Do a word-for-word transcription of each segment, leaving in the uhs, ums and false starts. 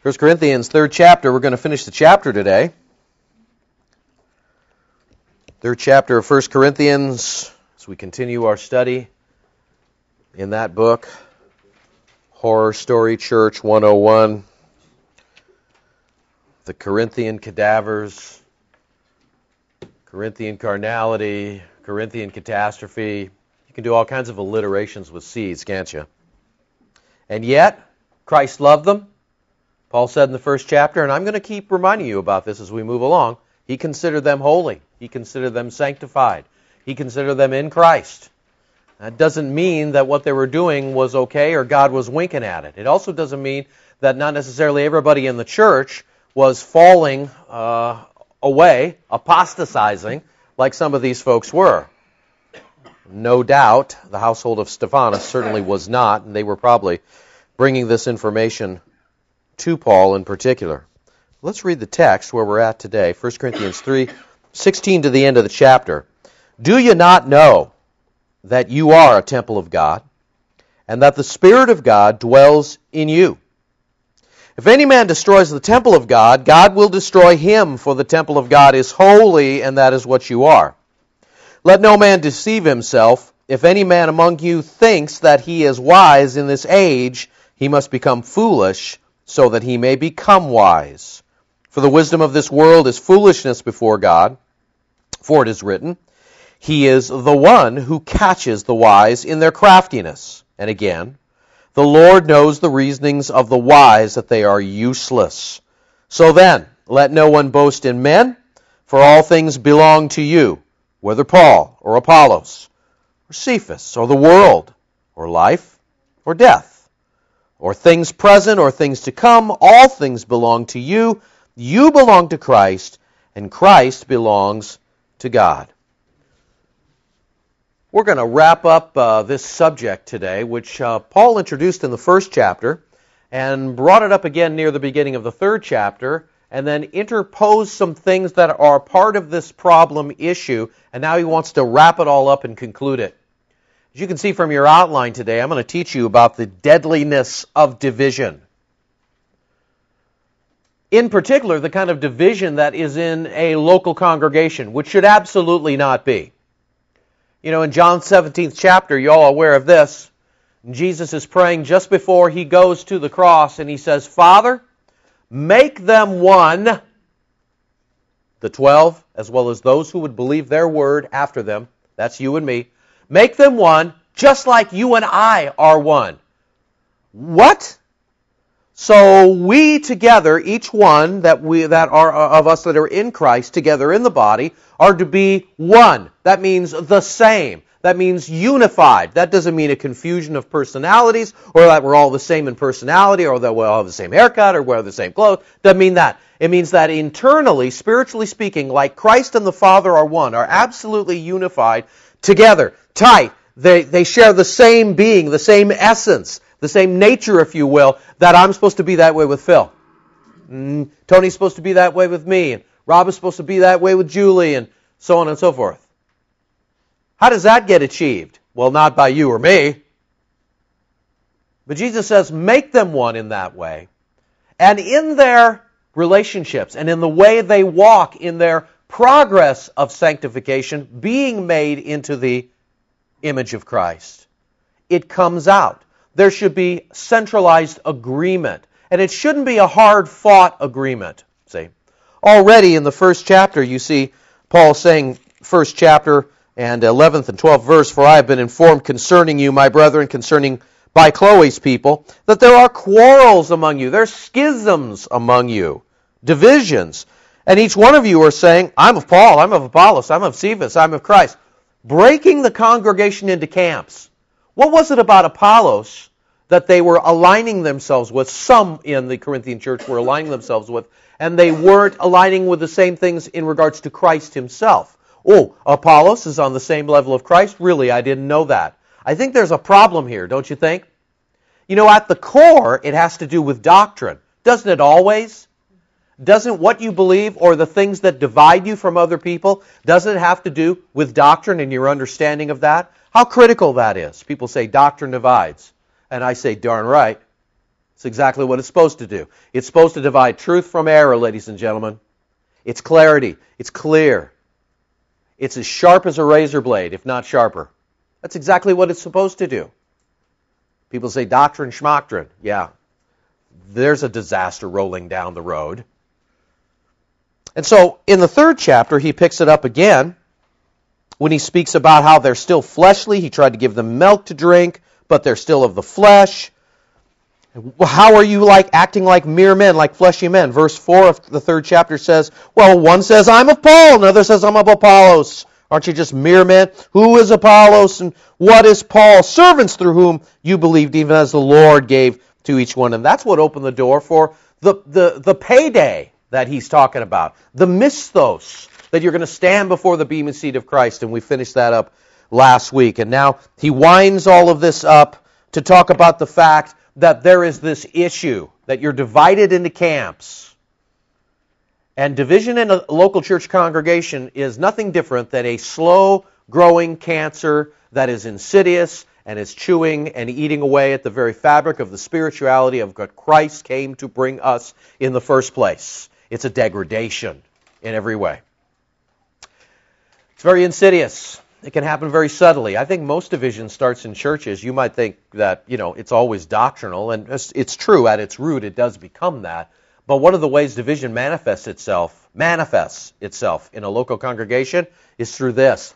First Corinthians, third chapter. We're going to finish the chapter today. Third chapter of First Corinthians, as we continue our study in that book, Horror Story Church one oh one, the Corinthian cadavers, Corinthian carnality, Corinthian catastrophe. You can do all kinds of alliterations with C's, can't you? And yet, Christ loved them. Paul said in the first chapter, and I'm going to keep reminding you about this as we move along, he considered them holy. He considered them sanctified. He considered them in Christ. That doesn't mean that what they were doing was okay or God was winking at it. It also doesn't mean that not necessarily everybody in the church was falling uh, away, apostatizing, like some of these folks were. No doubt, the household of Stephanus certainly was not, and they were probably bringing this information to Paul in particular. Let's read the text where we're at today, First Corinthians three, sixteen to the end of the chapter. Do you not know that you are a temple of God, and that the Spirit of God dwells in you? If any man destroys the temple of God, God will destroy him, for the temple of God is holy, and that is what you are. Let no man deceive himself. If any man among you thinks that he is wise in this age, he must become foolish, so that he may become wise. For the wisdom of this world is foolishness before God. For it is written, He is the one who catches the wise in their craftiness. And again, the Lord knows the reasonings of the wise, that they are useless. So then, let no one boast in men, for all things belong to you, whether Paul or Apollos, or Cephas, or the world, or life, or death, or things present, or things to come, all things belong to you. You belong to Christ, and Christ belongs to God. We're going to wrap up uh, this subject today, which uh, Paul introduced in the first chapter, and brought it up again near the beginning of the third chapter, and then interposed some things that are part of this problem issue, and now he wants to wrap it all up and conclude it. As you can see from your outline today, I'm going to teach you about the deadliness of division. In particular, the kind of division that is in a local congregation, which should absolutely not be. You know, in John seventeenth chapter, you're all aware of this. Jesus is praying just before he goes to the cross, and he says, Father, make them one, the twelve, as well as those who would believe their word after them. That's you and me. Make them one, just like you and I are one. What? So we together, each one that we that are of us that are in Christ, together in the body, are to be one. That means the same. That means unified. That doesn't mean a confusion of personalities, or that we're all the same in personality, or that we all have the same haircut, or wear the same clothes. Doesn't mean that. It means that internally, spiritually speaking, like Christ and the Father are one, are absolutely unified together, tight. They, they share the same being, the same essence, the same nature, if you will, that I'm supposed to be that way with Phil. Mm, Tony's supposed to be that way with me, and Rob is supposed to be that way with Julie, and so on and so forth. How does that get achieved? Well, not by you or me. But Jesus says, make them one in that way. And in their relationships, and in the way they walk, in their progress of sanctification, being made into the image of Christ, it comes out. There should be centralized agreement. And it shouldn't be a hard-fought agreement. See, already in the first chapter, you see Paul saying, first chapter and eleventh and twelfth verse, For I have been informed concerning you, my brethren, concerning by Chloe's people, that there are quarrels among you. There are schisms among you, divisions. And each one of you are saying, I'm of Paul, I'm of Apollos, I'm of Cephas, I'm of Christ. Breaking the congregation into camps. What was it about Apollos that they were aligning themselves with? Some in the Corinthian church were aligning themselves with, and they weren't aligning with the same things in regards to Christ himself. Oh, Apollos is on the same level of Christ? Really, I didn't know that. I think there's a problem here, don't you think? You know, at the core, it has to do with doctrine. Doesn't it always? Doesn't what you believe or the things that divide you from other people, doesn't it have to do with doctrine and your understanding of that? How critical that is. People say doctrine divides. And I say, darn right. It's exactly what it's supposed to do. It's supposed to divide truth from error, ladies and gentlemen. It's clarity. It's clear. It's as sharp as a razor blade, if not sharper. That's exactly what it's supposed to do. People say doctrine, schmoctrine. Yeah, there's a disaster rolling down the road. And so in the third chapter, he picks it up again when he speaks about how they're still fleshly. He tried to give them milk to drink, but they're still of the flesh. How are you like acting like mere men, like fleshy men? Verse four of the third chapter says, well, one says, I'm of Paul, another says, I'm of Apollos. Aren't you just mere men? Who is Apollos and what is Paul? Servants through whom you believed, even as the Lord gave to each one. And that's what opened the door for the, the, the payday that he's talking about. The misthos, that you're going to stand before the bema seat of Christ. And we finished that up last week. And now he winds all of this up to talk about the fact that there is this issue, that you're divided into camps. And division in a local church congregation is nothing different than a slow-growing cancer that is insidious and is chewing and eating away at the very fabric of the spirituality of what Christ came to bring us in the first place. It's a degradation in every way. It's very insidious. It can happen very subtly. I think most division starts in churches. You might think that, you know, it's always doctrinal, and it's, it's true at its root. It does become that. But one of the ways division manifests itself, manifests itself in a local congregation is through this.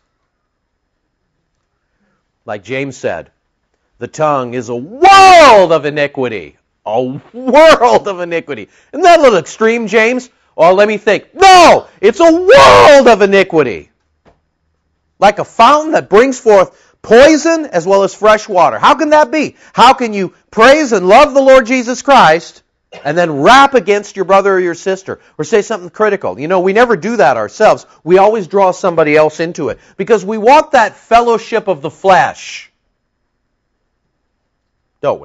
Like James said, the tongue is a world of iniquity. A world of iniquity. Isn't that a little extreme, James? Well, let me think. No! It's a world of iniquity. Like a fountain that brings forth poison as well as fresh water. How can that be? How can you praise and love the Lord Jesus Christ and then rap against your brother or your sister or say something critical? You know, we never do that ourselves. We always draw somebody else into it because we want that fellowship of the flesh. Don't we?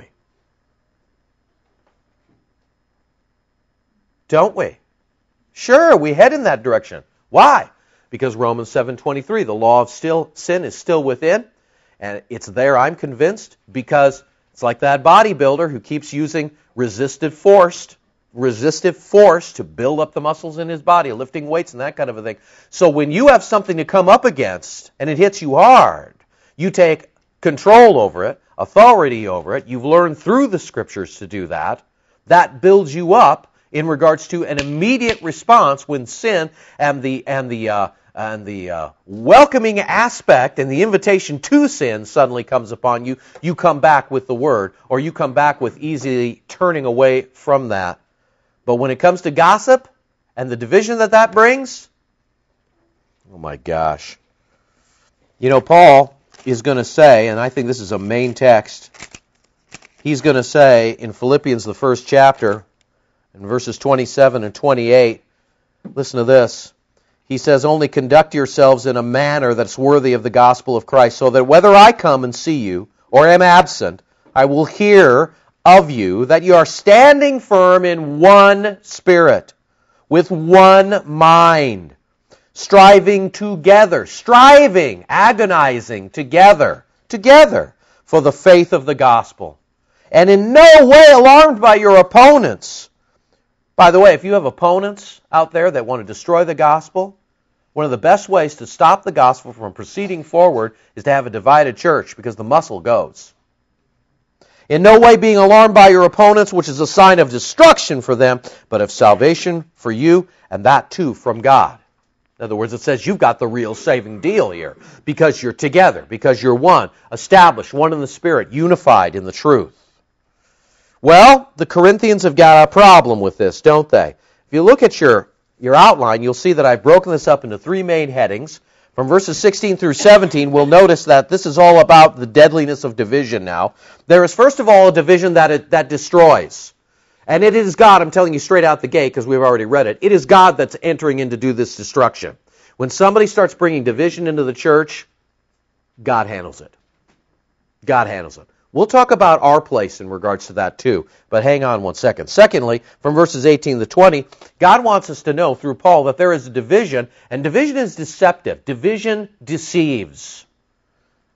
Don't we? Sure, we head in that direction. Why? Because Romans seven twenty-three, the law of still sin is still within, and it's there, I'm convinced, because it's like that bodybuilder who keeps using resistive force, resistive force to build up the muscles in his body, lifting weights and that kind of a thing. So when you have something to come up against and it hits you hard, you take control over it, authority over it. You've learned through the Scriptures to do that. That builds you up in regards to an immediate response when sin and the and the uh, and the uh, welcoming aspect and the invitation to sin suddenly comes upon you. You come back with the Word, or you come back with easily turning away from that. But when it comes to gossip and the division that that brings, oh my gosh. You know, Paul is going to say, and I think this is a main text, he's going to say in Philippians, the first chapter, in verses twenty-seven and twenty-eight, listen to this. He says, only conduct yourselves in a manner that's worthy of the gospel of Christ, so that whether I come and see you or am absent, I will hear of you that you are standing firm in one spirit, with one mind, striving together, striving, agonizing together, together for the faith of the gospel, and in no way alarmed by your opponents. By the way, if you have opponents out there that want to destroy the gospel, one of the best ways to stop the gospel from proceeding forward is to have a divided church, because the muscle goes. In no way being alarmed by your opponents, which is a sign of destruction for them, but of salvation for you, and that too from God. In other words, it says you've got the real saving deal here, because you're together, because you're one, established, one in the Spirit, unified in the truth. Well, the Corinthians have got a problem with this, don't they? If you look at your, your outline, you'll see that I've broken this up into three main headings. From verses sixteen through seventeen, we'll notice that this is all about the deadliness of division now. There is, first of all, a division that it, that destroys. And it is God, I'm telling you straight out the gate, because we've already read it, it is God that's entering in to do this destruction. When somebody starts bringing division into the church, God handles it. God handles it. We'll talk about our place in regards to that too, but hang on one second. Secondly, from verses eighteen to twenty, God wants us to know through Paul that there is a division, and division is deceptive. Division deceives.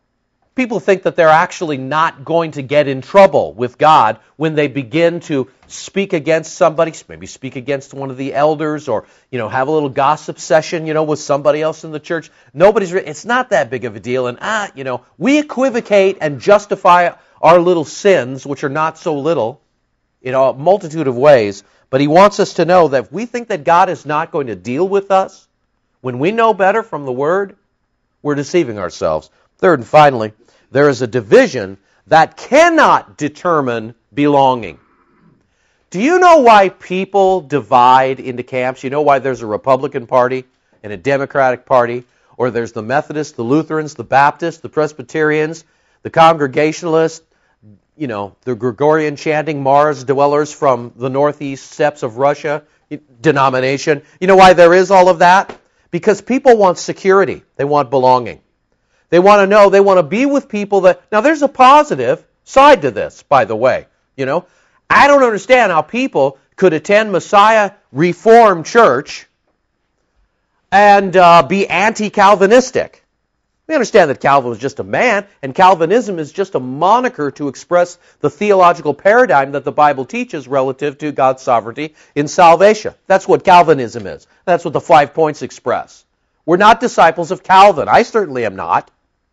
People think that they're actually not going to get in trouble with God when they begin to speak against somebody, maybe speak against one of the elders, or, you know, have a little gossip session, you know, with somebody else in the church. Nobody's, re- it's not that big of a deal. And, ah, you know, we equivocate and justify our little sins, which are not so little, in a multitude of ways. But he wants us to know that if we think that God is not going to deal with us, when we know better from the Word, we're deceiving ourselves. Third and finally, there is a division that cannot determine belonging. Do you know why people divide into camps? You know why there's a Republican Party and a Democratic Party, or there's the Methodists, the Lutherans, the Baptists, the Presbyterians, the Congregationalists, you know, the Gregorian chanting Mars dwellers from the northeast steppes of Russia denomination? You know why there is all of that? Because people want security. They want belonging. They want to know, they want to be with people that... Now, there's a positive side to this, by the way. You know, I don't understand how people could attend Messiah Reformed Church and uh, be anti-Calvinistic. We understand that Calvin was just a man, and Calvinism is just a moniker to express the theological paradigm that the Bible teaches relative to God's sovereignty in salvation. That's what Calvinism is. That's what the five points express. We're not disciples of Calvin. I certainly am not.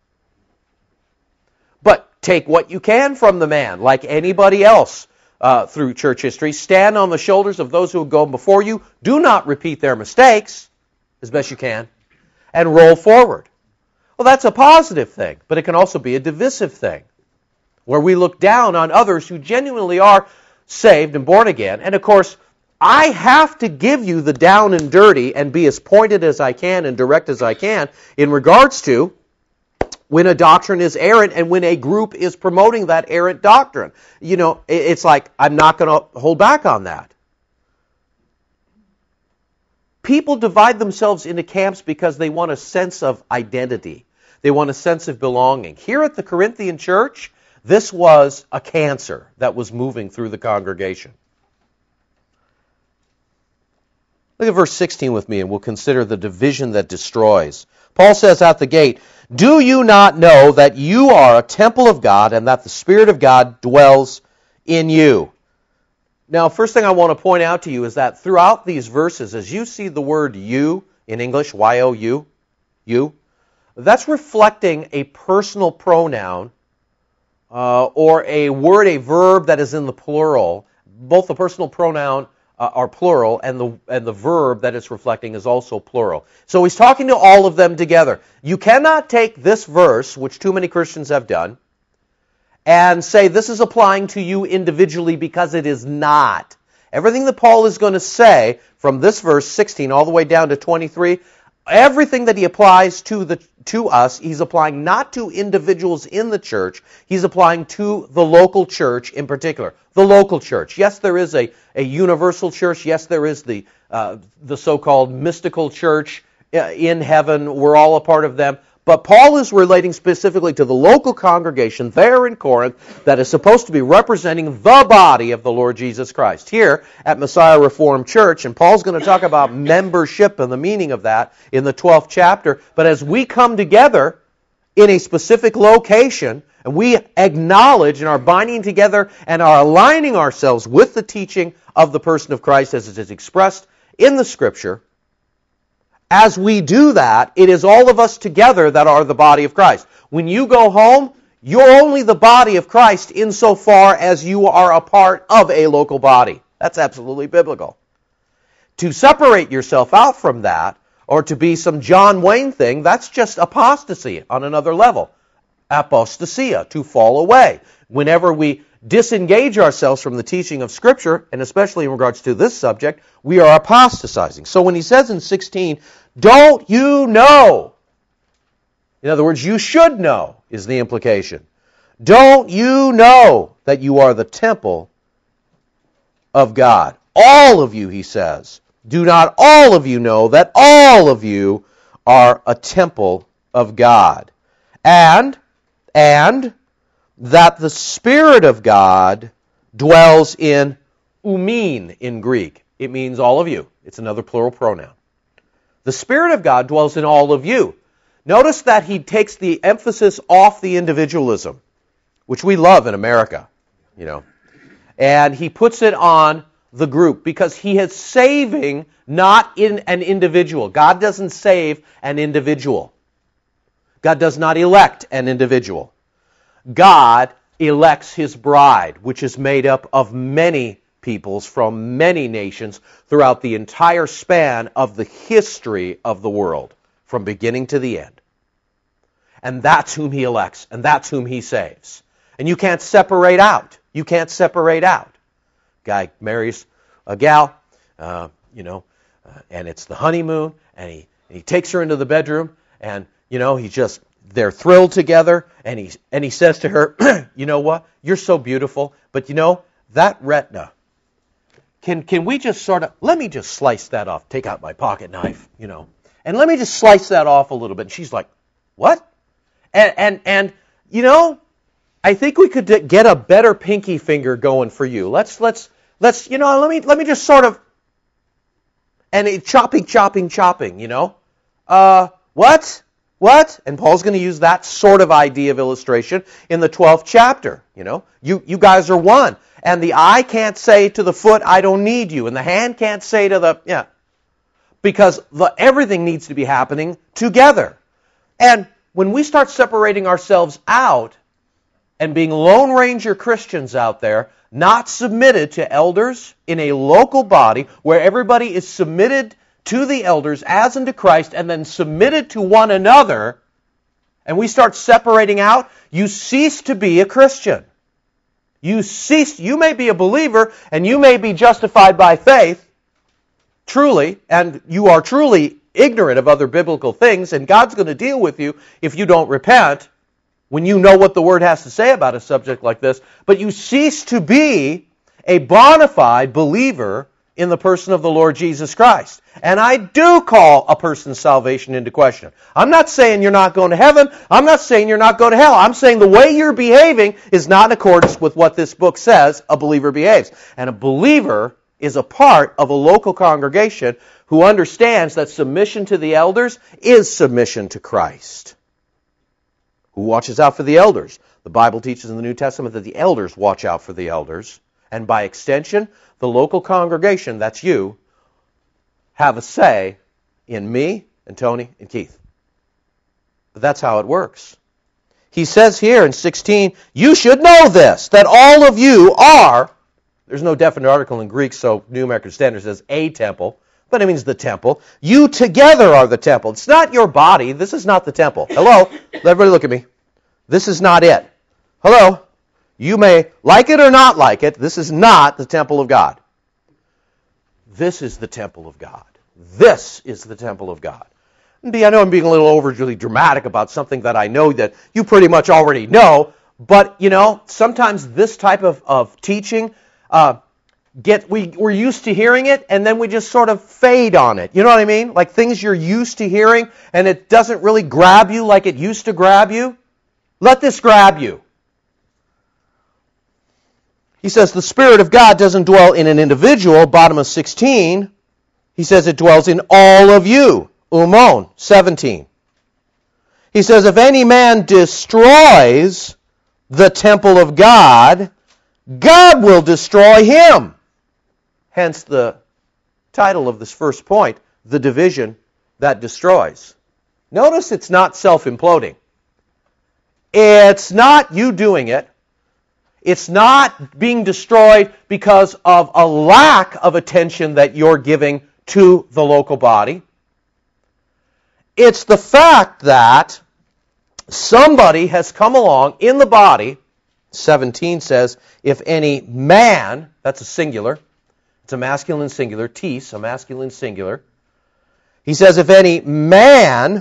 But take what you can from the man, like anybody else uh, through church history. Stand on the shoulders of those who have gone before you. Do not repeat their mistakes, as best you can, and roll forward. Well, that's a positive thing, but it can also be a divisive thing, where we look down on others who genuinely are saved and born again. And of course, I have to give you the down and dirty and be as pointed as I can and direct as I can in regards to when a doctrine is errant and when a group is promoting that errant doctrine. You know, it's like, I'm not going to hold back on that. People divide themselves into camps because they want a sense of identity. They want a sense of belonging. Here at the Corinthian church, this was a cancer that was moving through the congregation. Look at verse sixteen with me, and we'll consider the division that destroys. Paul says out the gate, "Do you not know that you are a temple of God and that the Spirit of God dwells in you?" Now, first thing I want to point out to you is that throughout these verses, as you see the word you in English, Y O U, you, that's reflecting a personal pronoun uh, or a word, a verb that is in the plural. Both the personal pronoun uh, are plural, and the and the verb that it's reflecting is also plural. So he's talking to all of them together. You cannot take this verse, which too many Christians have done, and say this is applying to you individually, because it is not. Everything that Paul is going to say from this verse sixteen all the way down to twenty-three, everything that he applies to the to us, he's applying not to individuals in the church, he's applying to the local church in particular. The local church. Yes, there is a, a universal church. Yes, there is the uh, the so-called mystical church in heaven. We're all a part of them. But Paul is relating specifically to the local congregation there in Corinth that is supposed to be representing the body of the Lord Jesus Christ. Here at Messiah Reformed Church, and Paul's going to talk about membership and the meaning of that in the twelfth chapter. But as we come together in a specific location, and we acknowledge and are binding together and are aligning ourselves with the teaching of the person of Christ as it is expressed in the Scripture, as we do that, it is all of us together that are the body of Christ. When you go home, you're only the body of Christ insofar as you are a part of a local body. That's absolutely biblical. To separate yourself out from that, or to be some John Wayne thing, that's just apostasy on another level. Apostasia, to fall away. Whenever we disengage ourselves from the teaching of Scripture, and especially in regards to this subject, we are apostatizing. So when he says in sixteen, "Don't you know?" In other words, you should know, is the implication. Don't you know that you are the temple of God? All of you, he says. Do not all of you know that all of you are a temple of God? And, and, that the Spirit of God dwells in umin in Greek. It means all of you. It's another plural pronoun. The Spirit of God dwells in all of you. Notice that he takes the emphasis off the individualism, which we love in America, you know, and he puts it on the group because he is saving not in an individual. God doesn't save an individual. God does not elect an individual. God elects his bride, which is made up of many peoples from many nations throughout the entire span of the history of the world, from beginning to the end. And that's whom he elects, and that's whom he saves. And you can't separate out. You can't separate out. Guy marries a gal, uh, you know, uh, and it's the honeymoon, and he, and he takes her into the bedroom, and, you know, he just, they're thrilled together, and he, and he says to her, you know what, you're so beautiful, but you know, that retina, can, can we just sort of, let me just slice that off, take out my pocket knife, you know, and let me just slice that off a little bit. And she's like, what? And, and, and you know, I think we could d- get a better pinky finger going for you. Let's, let's, let's, you know, let me, let me just sort of, and it, chopping, chopping, chopping, you know. Uh, what? What? And Paul's going to use that sort of idea of illustration in the twelfth chapter, you know. You, you guys are one. And the eye can't say to the foot, I don't need you. And the hand can't say to the, yeah. Because the, everything needs to be happening together. And when we start separating ourselves out and being Lone Ranger Christians out there, not submitted to elders in a local body where everybody is submitted to the elders as unto Christ and then submitted to one another, and we start separating out, you cease to be a Christian. You cease, you may be a believer and you may be justified by faith, truly, and you are truly ignorant of other biblical things, and God's going to deal with you if you don't repent when you know what the Word has to say about a subject like this, but you cease to be a bona fide believer in the person of the Lord Jesus Christ. And I do call a person's salvation into question. I'm not saying you're not going to heaven. I'm not saying you're not going to hell. I'm saying the way you're behaving is not in accordance with what this book says a believer behaves. And a believer is a part of a local congregation who understands that submission to the elders is submission to Christ. Who watches out for the elders? The Bible teaches in the New Testament that the elders watch out for the elders. And by extension, the local congregation, that's you, have a say in me and Tony and Keith. But that's how it works. He says here in sixteen, you should know this, that all of you are, there's no definite article in Greek, so New American Standard says a temple, but it means the temple. You together are the temple. It's not your body. This is not the temple. Hello? Everybody look at me. This is not it. Hello? You may like it or not like it. This is not the temple of God. This is the temple of God. This is the temple of God. And I know I'm being a little overly dramatic about something that I know that you pretty much already know, but, you know, sometimes this type of, of teaching, uh, get we, we're used to hearing it, and then we just sort of fade on it. You know what I mean? Like things you're used to hearing, and it doesn't really grab you like it used to grab you. Let this grab you. He says the Spirit of God doesn't dwell in an individual, bottom of sixteen. He says it dwells in all of you, umon, seventeen. He says if any man destroys the temple of God, God will destroy him. Hence the title of this first point, the division that destroys. Notice it's not self-imploding. It's not you doing it. It's not being destroyed because of a lack of attention that you're giving to the local body. It's the fact that somebody has come along in the body. seventeen says, if any man, that's a singular, it's a masculine singular, tis, a masculine singular. He says, if any man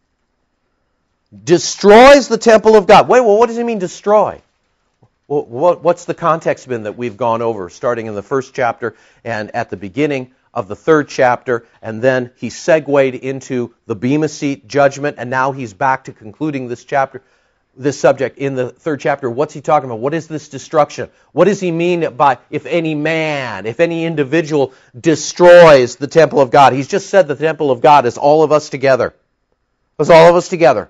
destroys the temple of God. Wait, well, what does he mean destroy? Well, what, what's the context been that we've gone over, starting in the first chapter and at the beginning of the third chapter, and then he segued into the Bema Seat judgment, and now he's back to concluding this chapter, this subject in the third chapter. What's he talking about? What is this destruction? What does he mean by if any man, if any individual destroys the temple of God? He's just said the temple of God is all of us together. That's all of us together.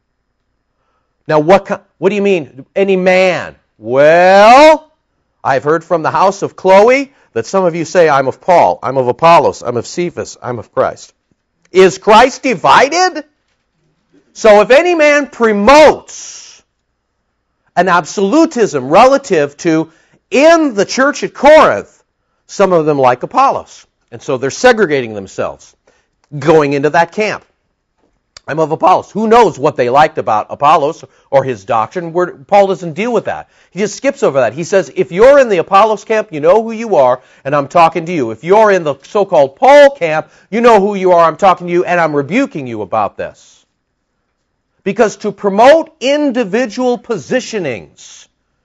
Now, what what do you mean, any man? Well, I've heard from the house of Chloe that some of you say, I'm of Paul, I'm of Apollos, I'm of Cephas, I'm of Christ. Is Christ divided? So if any man promotes an absolutism relative to, in the church at Corinth, some of them like Apollos. And so they're segregating themselves, going into that camp. I'm of Apollos. Who knows what they liked about Apollos or his doctrine? Where Paul doesn't deal with that. He just skips over that. He says, if you're in the Apollos camp, you know who you are, and I'm talking to you. If you're in the so-called Paul camp, you know who you are, I'm talking to you, and I'm rebuking you about this. Because to promote individual positionings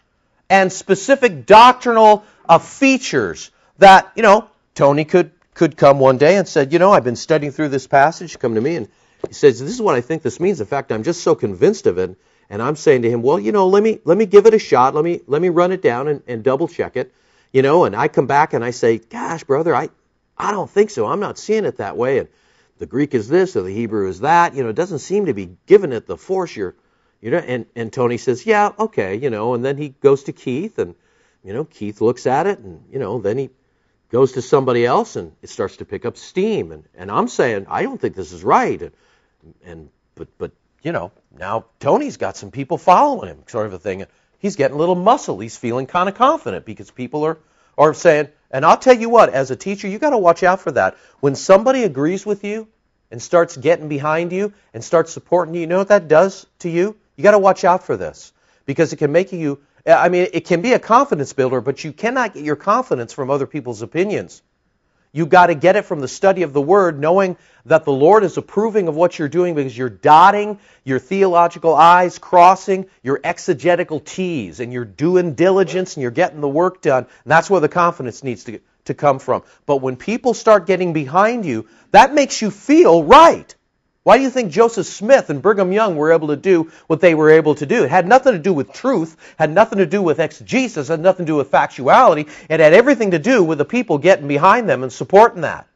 and specific doctrinal uh, features that, you know, Tony could, could come one day and said, you know, I've been studying through this passage, come to me, and he says, this is what I think this means. In fact, I'm just so convinced of it. And I'm saying to him, well, you know, let me let me give it a shot. Let me let me run it down and, and double check it. You know, and I come back and I say, gosh, brother, I, I don't think so. I'm not seeing it that way. And the Greek is this or the Hebrew is that. You know, it doesn't seem to be giving it the force you're, you know. And, and Tony says, yeah, okay, you know. And then he goes to Keith, and, you know, Keith looks at it, and, you know, then he goes to somebody else, and it starts to pick up steam. And, and I'm saying, I don't think this is right. And, And but but you know, now Tony's got some people following him, sort of a thing. He's getting a little muscle. He's feeling kind of confident because people are are saying. And I'll tell you what, as a teacher, you got to watch out for that. When somebody agrees with you and starts getting behind you and starts supporting you, you know what that does to you? You got to watch out for this because it can make you. I mean, it can be a confidence builder, but you cannot get your confidence from other people's opinions. You've got to get it from the study of the Word, knowing that the Lord is approving of what you're doing because you're dotting your theological I's, crossing your exegetical T's, and you're doing diligence and you're getting the work done. And that's where the confidence needs to, to come from. But when people start getting behind you, that makes you feel right. Why do you think Joseph Smith and Brigham Young were able to do what they were able to do? It had nothing to do with truth, had nothing to do with exegesis, had nothing to do with factuality. It had everything to do with the people getting behind them and supporting that.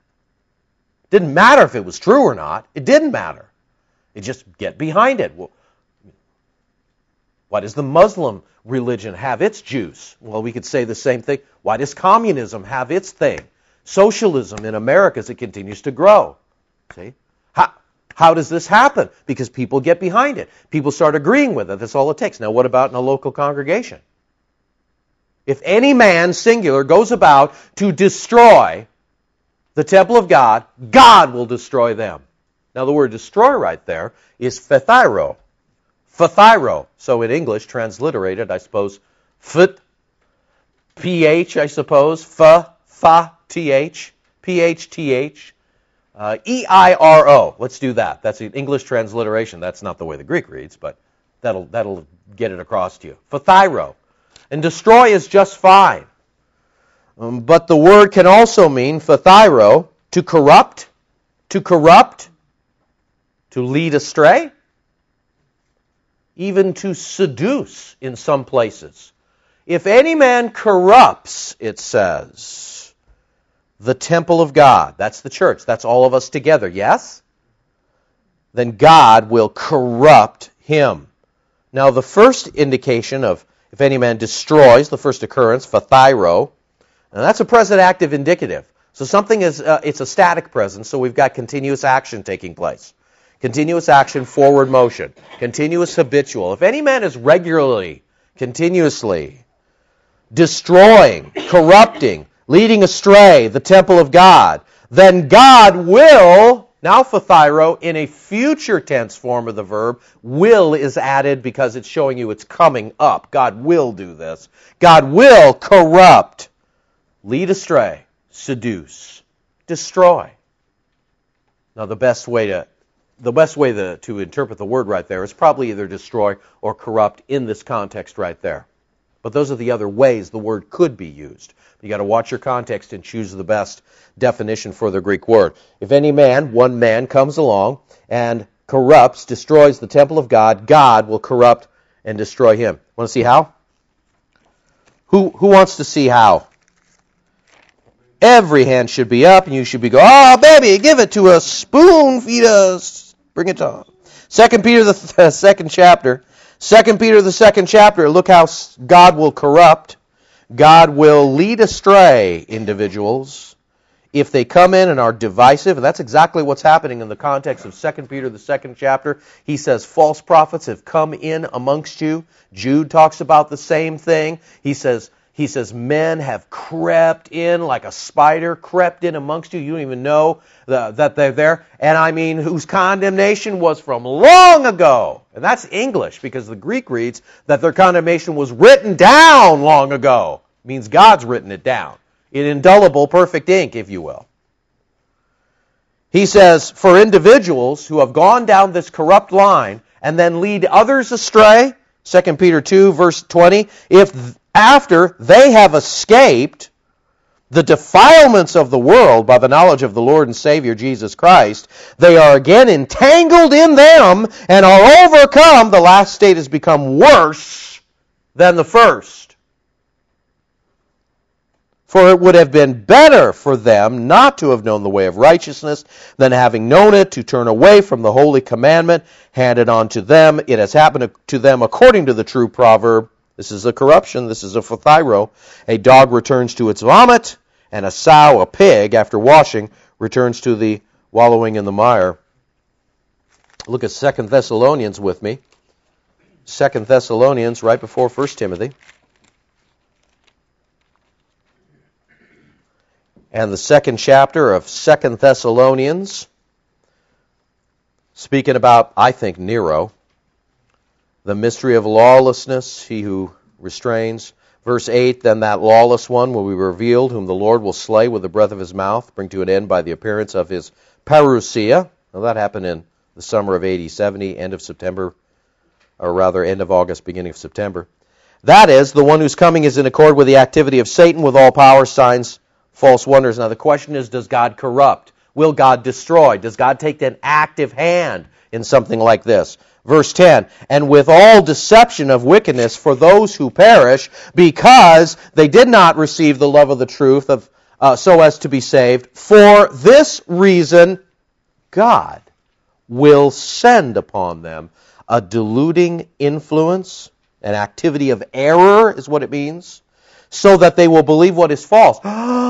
It didn't matter if it was true or not. It didn't matter. It just get behind it. Well, why does the Muslim religion have its juice? Well, we could say the same thing. Why does communism have its thing? Socialism in America as it continues to grow. See? How? How does this happen? Because people get behind it. People start agreeing with it. That's all it takes. Now, what about in a local congregation? If any man, singular, goes about to destroy the temple of God, God will destroy them. Now, the word destroy right there is phthairo. Phthairo. So in English, transliterated, I suppose, pht, P-H, I suppose, ph, pha, T-H, P-H-T-H. Uh, E I R O. Let's do that. That's an English transliteration. That's not the way the Greek reads, but that'll that'll get it across to you. Phthairo. And destroy is just fine. Um, but the word can also mean phthairo, to corrupt, to corrupt, to lead astray, even to seduce in some places. If any man corrupts, it says, the temple of God, that's the church, that's all of us together, yes? Then God will corrupt him. Now the first indication of if any man destroys, the first occurrence, phthairo, and that's a present active indicative. So something is, uh, it's a static present, so we've got continuous action taking place. Continuous action, forward motion. Continuous habitual. If any man is regularly, continuously destroying, corrupting, leading astray the temple of God, then God will, now phthairo, in a future tense form of the verb, will is added because it's showing you it's coming up. God will do this. God will corrupt, lead astray, seduce, destroy. Now the best way to the best way to, to interpret the word right there is probably either destroy or corrupt in this context right there. But those are the other ways the word could be used. You got to watch your context and choose the best definition for the Greek word. If any man, one man, comes along and corrupts, destroys the temple of God, God will corrupt and destroy him. Want to see how? Who who wants to see how? Every hand should be up, and you should be going, oh, baby, give it to us. Spoon feed us. Bring it on. Second Peter, the th- second chapter. Second Peter, the second chapter. Look how God will corrupt. God will lead astray individuals if they come in and are divisive. And that's exactly what's happening in the context of Second Peter, the second chapter. He says false prophets have come in amongst you. Jude talks about the same thing. He says, He says, men have crept in like a spider, crept in amongst you. You don't even know the, that they're there. And I mean, whose condemnation was from long ago. And that's English, because the Greek reads that their condemnation was written down long ago. It means God's written it down in indelible, perfect ink, if you will. He says, for individuals who have gone down this corrupt line and then lead others astray, Second Peter two, verse twenty, if after they have escaped the defilements of the world by the knowledge of the Lord and Savior Jesus Christ, they are again entangled in them and are overcome, the last state has become worse than the first. For it would have been better for them not to have known the way of righteousness than having known it to turn away from the holy commandment handed on to them. It has happened to them according to the true proverb. This is a corruption. This is a phthiro. A dog returns to its vomit, and a sow, a pig, after washing, returns to the wallowing in the mire. Look at Second Thessalonians with me. Second Thessalonians, right before First Timothy. And the second chapter of Second Thessalonians, speaking about, I think, Nero, the mystery of lawlessness, he who restrains. Verse eight, then that lawless one will be revealed, whom the Lord will slay with the breath of his mouth, bring to an end by the appearance of his parousia. Now that happened in the summer of A D seventy, end of September, or rather end of August, beginning of September. That is, the one whose coming is in accord with the activity of Satan with all power, signs, false wonders. Now the question is, does God corrupt? Will God destroy? Does God take an active hand in something like this? Verse ten, and with all deception of wickedness for those who perish, because they did not receive the love of the truth of uh, so as to be saved. For this reason, God will send upon them a deluding influence, an activity of error is what it means, so that they will believe what is false.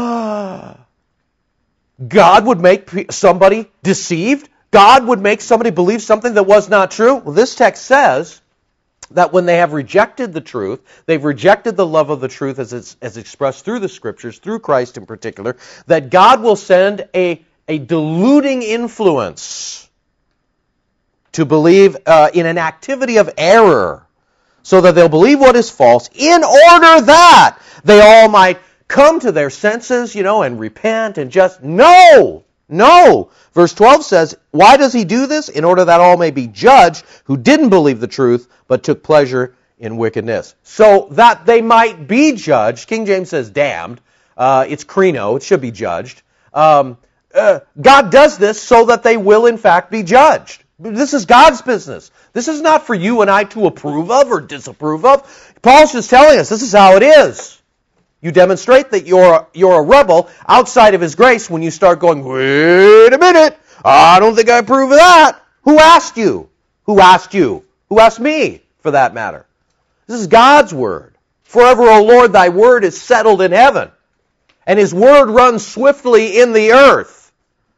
God would make somebody deceived? God would make somebody believe something that was not true? Well, this text says that when they have rejected the truth, they've rejected the love of the truth as it's as expressed through the Scriptures, through Christ in particular, that God will send a, a deluding influence to believe uh, in an activity of error, so that they'll believe what is false, in order that they all might come to their senses, you know, and repent and just, no, no. Verse twelve says, why does he do this? In order that all may be judged who didn't believe the truth, but took pleasure in wickedness. So that they might be judged. King James says damned. Uh, it's krino. It should be judged. Um, uh, God does this so that they will in fact be judged. This is God's business. This is not for you and I to approve of or disapprove of. Paul's just telling us this is how it is. You demonstrate that you're, you're a rebel outside of His grace when you start going, wait a minute, I don't think I approve of that. Who asked you? Who asked you? Who asked me, for that matter? This is God's word. Forever, O Lord, thy word is settled in heaven, and His word runs swiftly in the earth.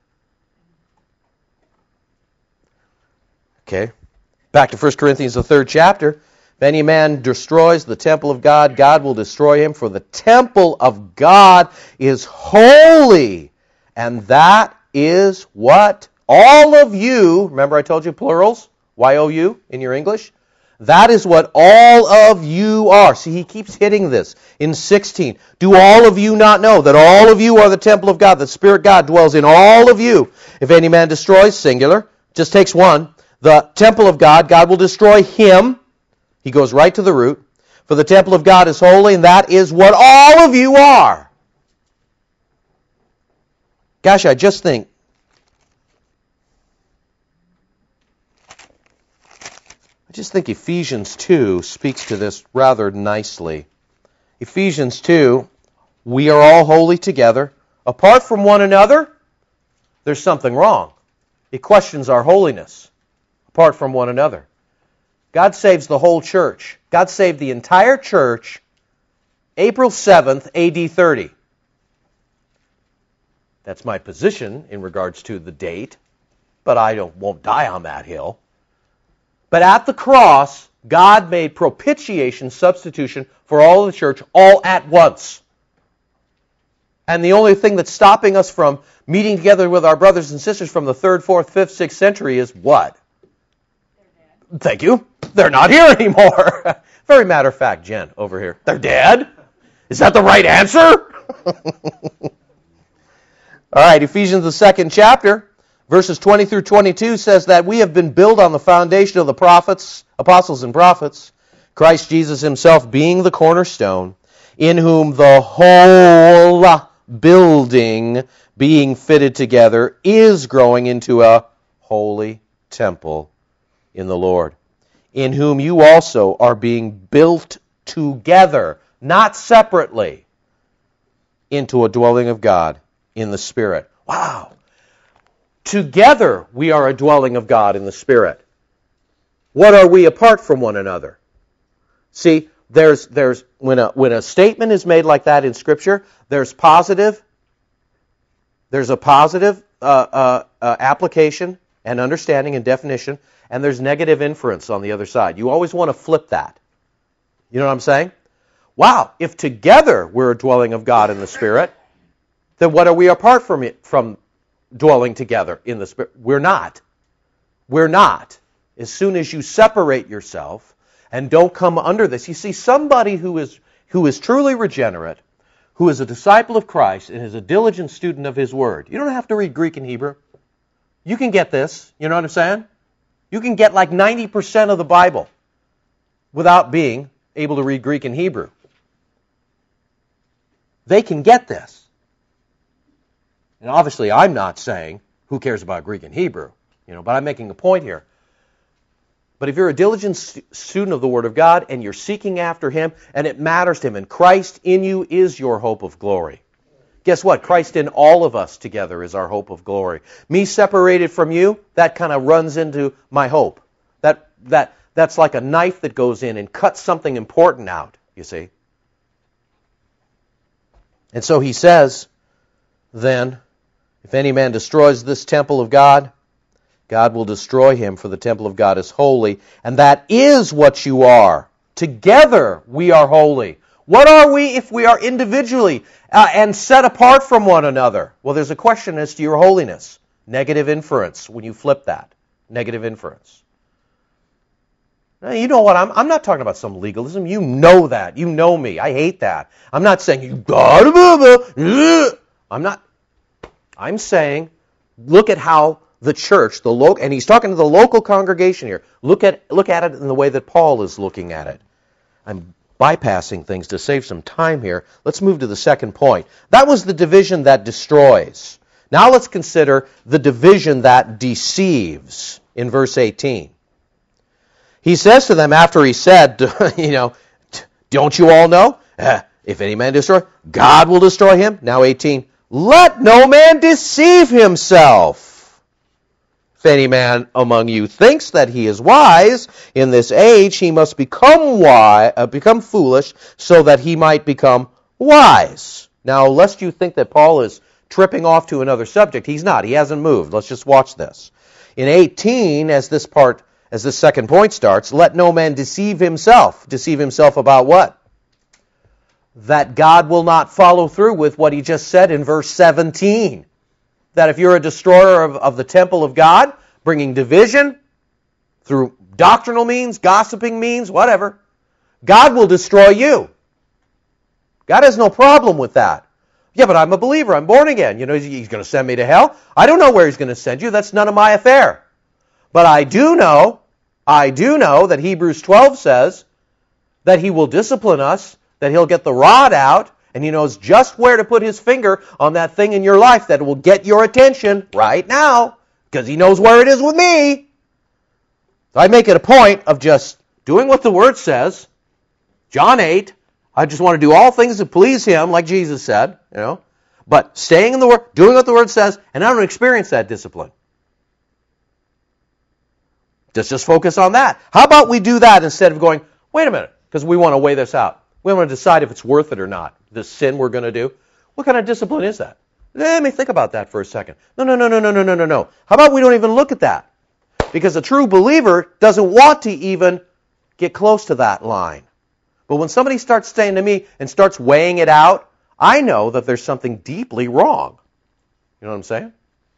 Okay, back to First Corinthians, the third chapter. If any man destroys the temple of God, God will destroy him, for the temple of God is holy. And that is what all of you, remember I told you plurals, Y O U in your English? That is what all of you are. See, he keeps hitting this. In sixteen, do all of you not know that all of you are the temple of God, that Spirit God dwells in all of you? If any man destroys, singular, just takes one, the temple of God, God will destroy him. He goes right to the root. For the temple of God is holy, and that is what all of you are. Gosh, I just think, I just think Ephesians two speaks to this rather nicely. Ephesians two, we are all holy together. Apart from one another, there's something wrong. It questions our holiness. apart from one another. God saves the whole church. God saved the entire church April seventh, A D thirty. That's my position in regards to the date, but I don't, won't die on that hill. But at the cross, God made propitiation, substitution for all of the church all at once. And the only thing that's stopping us from meeting together with our brothers and sisters from the third, fourth, fifth, sixth century is what? Thank you. They're not here anymore. Very matter of fact, Jen, over here. They're dead? Is that the right answer? All right, Ephesians, the second chapter, verses twenty through twenty-two says that we have been built on the foundation of the prophets, apostles and prophets, Christ Jesus himself being the cornerstone, in whom the whole building being fitted together is growing into a holy temple in the Lord, in whom you also are being built together, not separately, into a dwelling of God in the Spirit. Wow! Together we are a dwelling of God in the Spirit. What are we apart from one another? See, there's there's when a when a statement is made like that in Scripture, there's positive, there's a positive uh, uh, uh, application and understanding and definition, and there's negative inference on the other side. You always want to flip that. You know what I'm saying? Wow, if together we're a dwelling of God in the Spirit, then what are we apart from it, from dwelling together in the Spirit? We're not. We're not. As soon as you separate yourself and don't come under this, you see, somebody who is who is truly regenerate, who is a disciple of Christ and is a diligent student of His Word. You don't have to read Greek and Hebrew. You can get this. You know what I'm saying? You can get like ninety percent of the Bible without being able to read Greek and Hebrew. They can get this. And obviously I'm not saying, who cares about Greek and Hebrew? You know, but I'm making a point here. But if you're a diligent st- student of the Word of God and you're seeking after Him and it matters to Him, and Christ in you is your hope of glory. Guess what? Christ in all of us together is our hope of glory. Me separated from you, that kind of runs into my hope. That that that's like a knife that goes in and cuts something important out, you see. And so he says, then, if any man destroys this temple of God, God will destroy him, for the temple of God is holy, and that is what you are. Together we are holy. What are we if we are individually uh, and set apart from one another? Well, there's a question as to your holiness. Negative inference when you flip that. Negative inference. Now, you know what? I'm, I'm not talking about some legalism. You know that. You know me. I hate that. I'm not saying you gotta. I'm not. I'm saying, look at how the church, the local, and he's talking to the local congregation here. Look at look at it in the way that Paul is looking at it. I'm bypassing things to save some time here. Let's move to the second point. That was the division that destroys. Now let's consider the division that deceives in verse eighteen. He says to them after he said, you know, don't you all know? Uh, if any man destroy, God will destroy him. Now eighteen. Let no man deceive himself. If any man among you thinks that he is wise in this age, he must become wise, uh, become foolish, so that he might become wise. Now, lest you think that Paul is tripping off to another subject, he's not. He hasn't moved. Let's just watch this. In eighteen, as this part, as this second point starts, let no man deceive himself. Deceive himself about what? That God will not follow through with what he just said in verse seventeen. That if you're a destroyer of, of the temple of God, bringing division through doctrinal means, gossiping means, whatever, God will destroy you. God has no problem with that. Yeah, but I'm a believer. I'm born again. You know, he's going to send me to hell. I don't know where he's going to send you. That's none of my affair. But I do know, I do know that Hebrews twelve says that he will discipline us, that he'll get the rod out, and he knows just where to put his finger on that thing in your life that will get your attention right now, because he knows where it is with me. So I make it a point of just doing what the Word says. John eight, I just want to do all things to please him, like Jesus said, you know. But staying in the Word, doing what the Word says, and I don't experience that discipline. Just, just focus on that. How about we do that instead of going, wait a minute, because we want to weigh this out. We want to decide if it's worth it or not, this sin we're going to do. What kind of discipline is that? Let me think about that for a second. No, no, no, no, no, no, no, no, no. How about we don't even look at that? Because a true believer doesn't want to even get close to that line. But when somebody starts saying to me and starts weighing it out, I know that there's something deeply wrong. You know what I'm saying?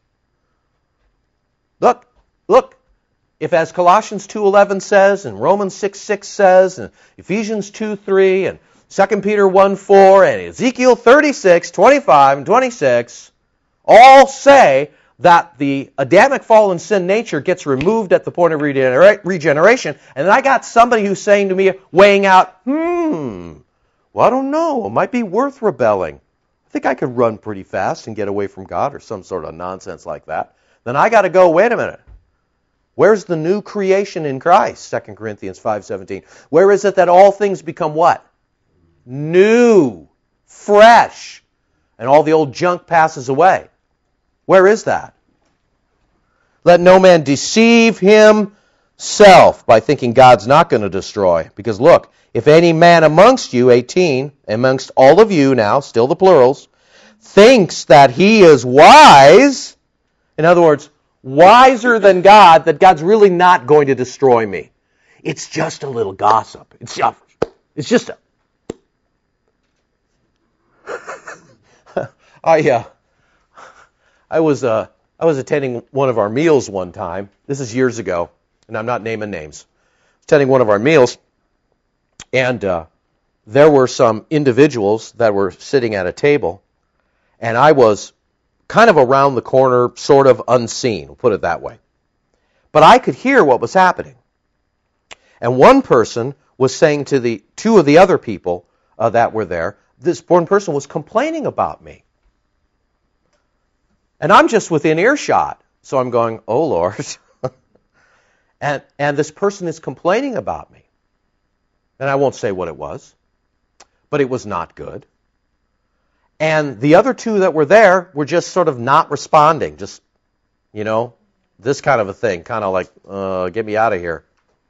Look, look. If as Colossians two eleven says, and Romans six six says, and Ephesians two three, and Second Peter one four, and Ezekiel thirty-six twenty-five and twenty-six all say that the Adamic fallen sin nature gets removed at the point of regenera- regeneration, and then I got somebody who's saying to me, weighing out, hmm, well, I don't know, it might be worth rebelling. I think I could run pretty fast and get away from God, or some sort of nonsense like that. Then I got to go, wait a minute. Where's the new creation in Christ? Second Corinthians five seventeen. Where is it that all things become what? New, fresh, and all the old junk passes away? Where is that? Let no man deceive himself by thinking God's not going to destroy. Because look, if any man amongst you, eighteen, amongst all of you now, still the plurals, thinks that he is wise, in other words, wiser than God, that God's really not going to destroy me. It's just a little gossip. It's just, it's just a... I uh, I was uh, I was attending one of our meals one time. This is years ago, and I'm not naming names. Attending one of our meals, and uh, there were some individuals that were sitting at a table, and I was kind of around the corner, sort of unseen, we'll put it that way. But I could hear what was happening. And one person was saying to the two of the other people uh, that were there, this one person was complaining about me. And I'm just within earshot. So I'm going, oh, Lord. and, and this person is complaining about me. And I won't say what it was, but it was not good. And the other two that were there were just sort of not responding, just, you know, this kind of a thing, kind of like, uh, get me out of here.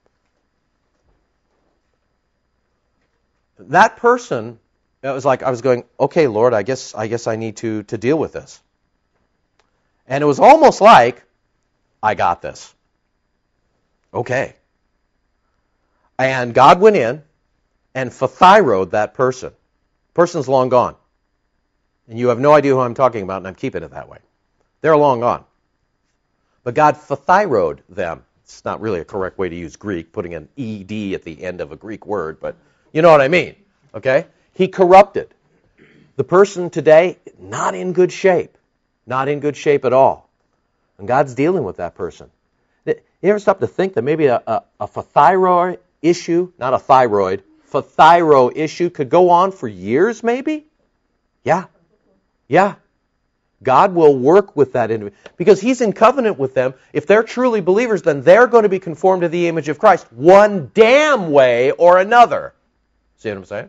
That person, it was like I was going, okay, Lord, I guess I guess I need to, to deal with this. And it was almost like, I got this. Okay. And God went in and phthyroed that person. Person's long gone. And you have no idea who I'm talking about, and I'm keeping it that way. They're long gone. But God phthyroed them. It's not really a correct way to use Greek, putting an E D at the end of a Greek word, but you know what I mean, okay? He corrupted. The person today, not in good shape. Not in good shape at all. And God's dealing with that person. You ever stop to think that maybe a, a, a phthyroid issue, not a thyroid, phthyro issue could go on for years maybe? Yeah. Yeah. God will work with that individual. Because He's in covenant with them. If they're truly believers, then they're going to be conformed to the image of Christ one damn way or another. See what I'm saying?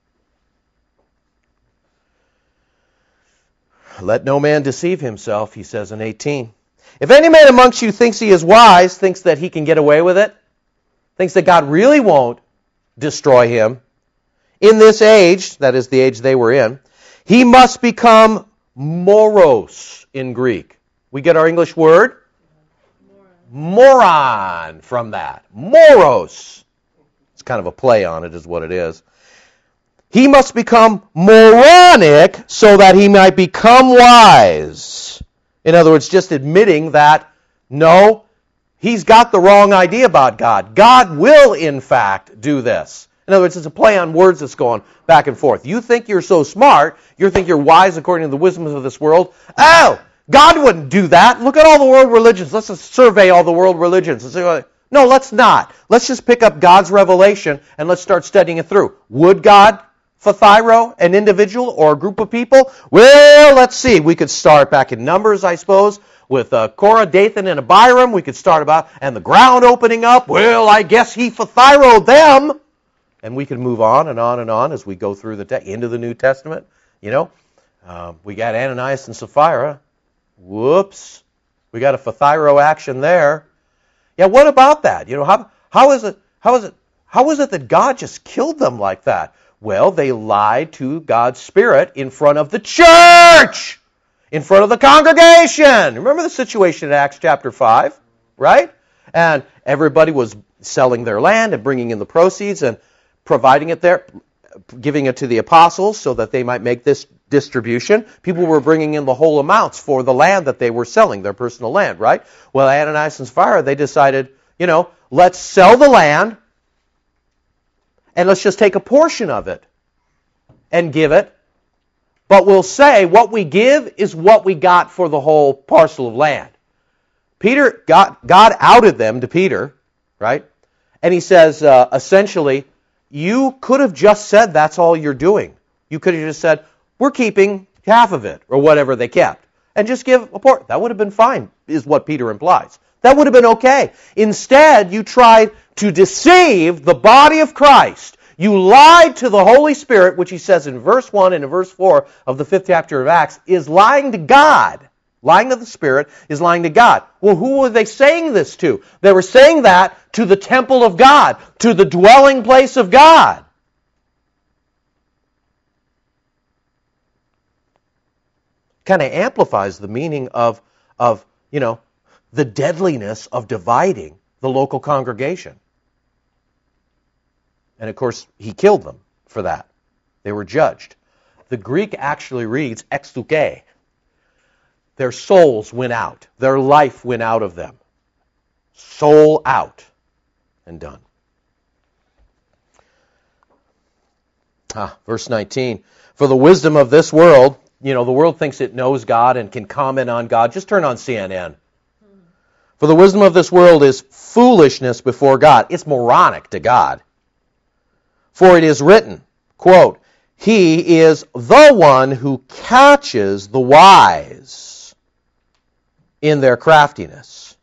Let no man deceive himself, he says in eighteen. If any man amongst you thinks he is wise, thinks that he can get away with it, thinks that God really won't destroy him, in this age, that is the age they were in, he must become moros in Greek. We get our English word? Moron. Moron from that. Moros. It's kind of a play on it is what it is. He must become moronic so that he might become wise. In other words, just admitting that, no, he's got the wrong idea about God. God will, in fact, do this. In other words, it's a play on words that's going back and forth. You think you're so smart, you think you're wise according to the wisdoms of this world. Oh, God wouldn't do that. Look at all the world religions. Let's just survey all the world religions. Let's see. No, let's not. Let's just pick up God's revelation and let's start studying it through. Would God phthyro an individual or a group of people? Well, let's see. We could start back in Numbers, I suppose, with uh, Korah, Dathan, and Abiram. We could start about, and the ground opening up. Well, I guess he phthyroed them. And we can move on and on and on as we go through the te- into the New Testament. You know, uh, we got Ananias and Sapphira. Whoops. We got a phthyro action there. Yeah, what about that? You know, how how is it how is it how is it that God just killed them like that? Well, they lied to God's Spirit in front of the church, in front of the congregation. Remember the situation in Acts chapter five, right? And everybody was selling their land and bringing in the proceeds and providing it there, giving it to the apostles so that they might make this distribution. People were bringing in the whole amounts for the land that they were selling, their personal land, right? Well, Ananias and Sapphira, they decided, you know, let's sell the land and let's just take a portion of it and give it. But we'll say what we give is what we got for the whole parcel of land. Peter, God, God outed them to Peter, right? And he says, uh, essentially, you could have just said that's all you're doing. You could have just said, we're keeping half of it, or whatever they kept, and just give a part. That would have been fine, is what Peter implies. That would have been okay. Instead, you tried to deceive the body of Christ. You lied to the Holy Spirit, which he says in verse one and in verse four of the fifth chapter of Acts, is lying to God. Lying to the Spirit is lying to God. Well, who were they saying this to? They were saying that to the temple of God, to the dwelling place of God. Kind of amplifies the meaning of, of, you know, the deadliness of dividing the local congregation. And of course, he killed them for that. They were judged. The Greek actually reads extuke. Their souls went out. Their life went out of them. Soul out and done. Ah, verse nineteen. For the wisdom of this world, you know, the world thinks it knows God and can comment on God. Just turn on C N N. For the wisdom of this world is foolishness before God. It's moronic to God. For it is written, quote, He is the one who catches the wise in their craftiness.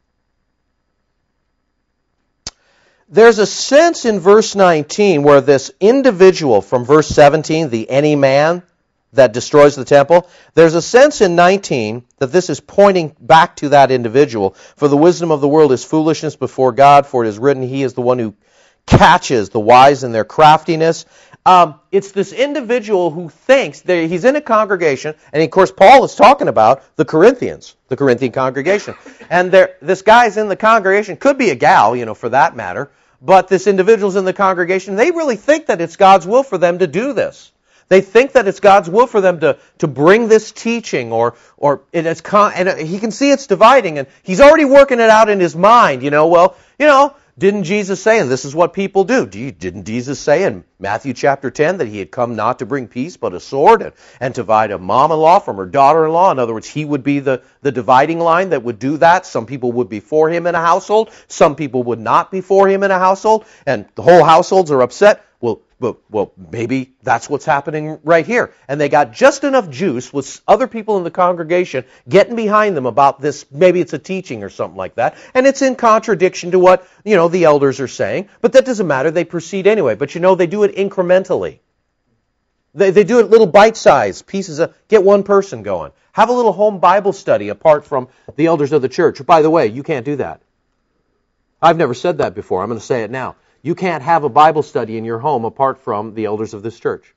There's a sense in verse nineteen where this individual from verse seventeen, the any man that destroys the temple, there's a sense in nineteen that this is pointing back to that individual. For the wisdom of the world is foolishness before God, for it is written, He is the one who catches the wise in their craftiness. Um, it's this individual who thinks that he's in a congregation, and of course Paul is talking about the Corinthians, the Corinthian congregation. And this guy's in the congregation, could be a gal, you know, for that matter, but this individual's in the congregation. They really think that it's God's will for them to do this. They think that it's God's will for them to, to bring this teaching, or or it is con- and he can see it's dividing, and he's already working it out in his mind. You know, well, you know, didn't Jesus say, and this is what people do, do you, didn't Jesus say in Matthew chapter ten that he had come not to bring peace but a sword, and, and divide a mom-in-law from her daughter-in-law? In other words, he would be the, the dividing line that would do that. Some people would be for him in a household. Some people would not be for him in a household. And the whole households are upset. Well, well, well, maybe that's what's happening right here. And they got just enough juice with other people in the congregation getting behind them about this. Maybe it's a teaching or something like that. And it's in contradiction to what, you know, the elders are saying. But that doesn't matter. They proceed anyway. But, you know, they do it incrementally. They, they do it little bite-sized pieces of, get one person going. Have a little home Bible study apart from the elders of the church. By the way, you can't do that. I've never said that before. I'm going to say it now. You can't have a Bible study in your home apart from the elders of this church.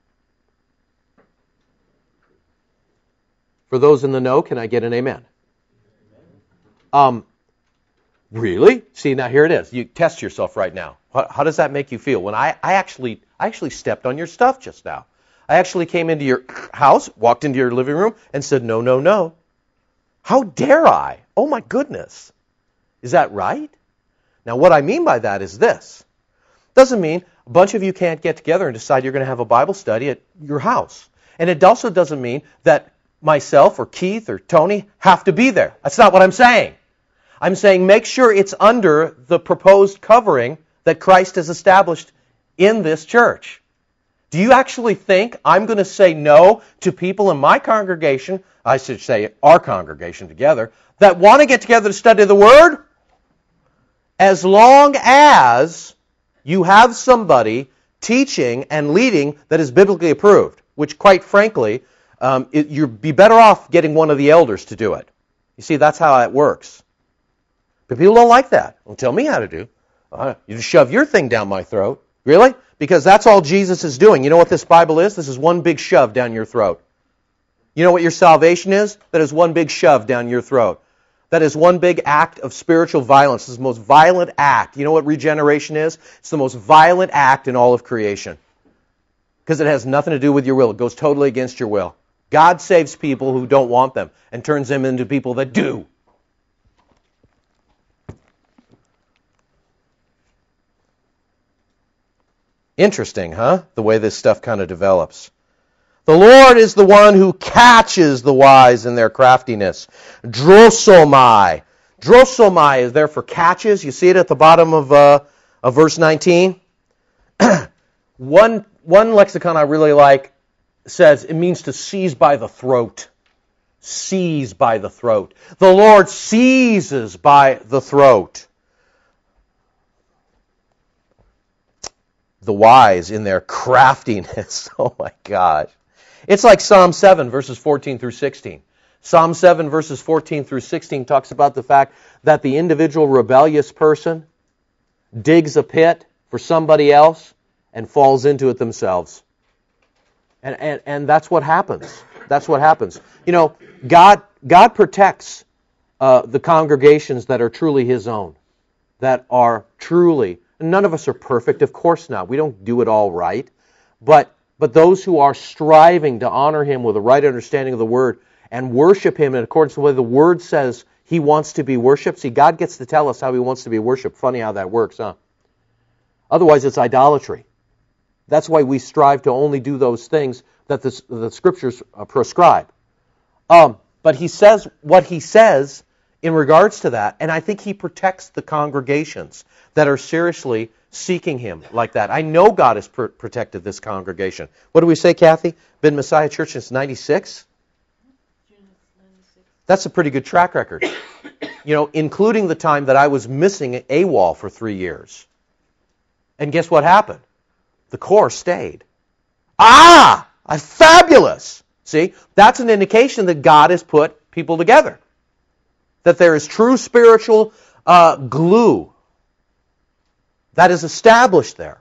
For those in the know, can I get an amen? Um, really? See, now here it is. You test yourself right now. How, how does that make you feel? When I, I actually I actually stepped on your stuff just now. I actually came into your house, walked into your living room, and said, no, no, no. How dare I? Oh, my goodness. Is that right? Now, what I mean by that is this. Doesn't mean a bunch of you can't get together and decide you're going to have a Bible study at your house. And it also doesn't mean that myself or Keith or Tony have to be there. That's not what I'm saying. I'm saying make sure it's under the proposed covering that Christ has established in this church. Do you actually think I'm going to say no to people in my congregation, I should say our congregation together, that want to get together to study the Word? As long as you have somebody teaching and leading that is biblically approved, which quite frankly, um, it, you'd be better off getting one of the elders to do it. You see, that's how it works. But people don't like that. Well, tell me how to do. Uh, you just shove your thing down my throat. Really? Because that's all Jesus is doing. You know what this Bible is? This is one big shove down your throat. You know what your salvation is? That is one big shove down your throat. That is one big act of spiritual violence. It's the most violent act. You know what regeneration is? It's the most violent act in all of creation. Because it has nothing to do with your will. It goes totally against your will. God saves people who don't want them and turns them into people that do. Interesting, huh? The way this stuff kind of develops. The Lord is the one who catches the wise in their craftiness. Drosomai. Drosomai is there for catches. You see it at the bottom of, uh, of verse nineteen. one, one lexicon I really like says it means to seize by the throat. Seize by the throat. The Lord seizes by the throat. The wise in their craftiness. Oh my gosh. It's like Psalm seven, verses fourteen through sixteen. Psalm seven, verses fourteen through sixteen talks about the fact that the individual rebellious person digs a pit for somebody else and falls into it themselves. And, and, and that's what happens. That's what happens. You know, God, God protects uh, the congregations that are truly His own, that are truly, none of us are perfect, of course not. We don't do it all right. But But those who are striving to honor Him with a right understanding of the Word and worship Him in accordance with the way the Word says He wants to be worshipped. See, God gets to tell us how He wants to be worshipped. Funny how that works, huh? Otherwise, it's idolatry. That's why we strive to only do those things that the, the Scriptures prescribe. Um, but He says what He says in regards to that, and I think He protects the congregations that are seriously seeking Him like that. I know God has pr- protected this congregation. What do we say, Kathy? Been Messiah Church since ninety-six? That's a pretty good track record. You know, including the time that I was missing AWOL for three years. And guess what happened? The core stayed. Ah! Fabulous! See, that's an indication that God has put people together. That there is true spiritual uh, glue that is established there.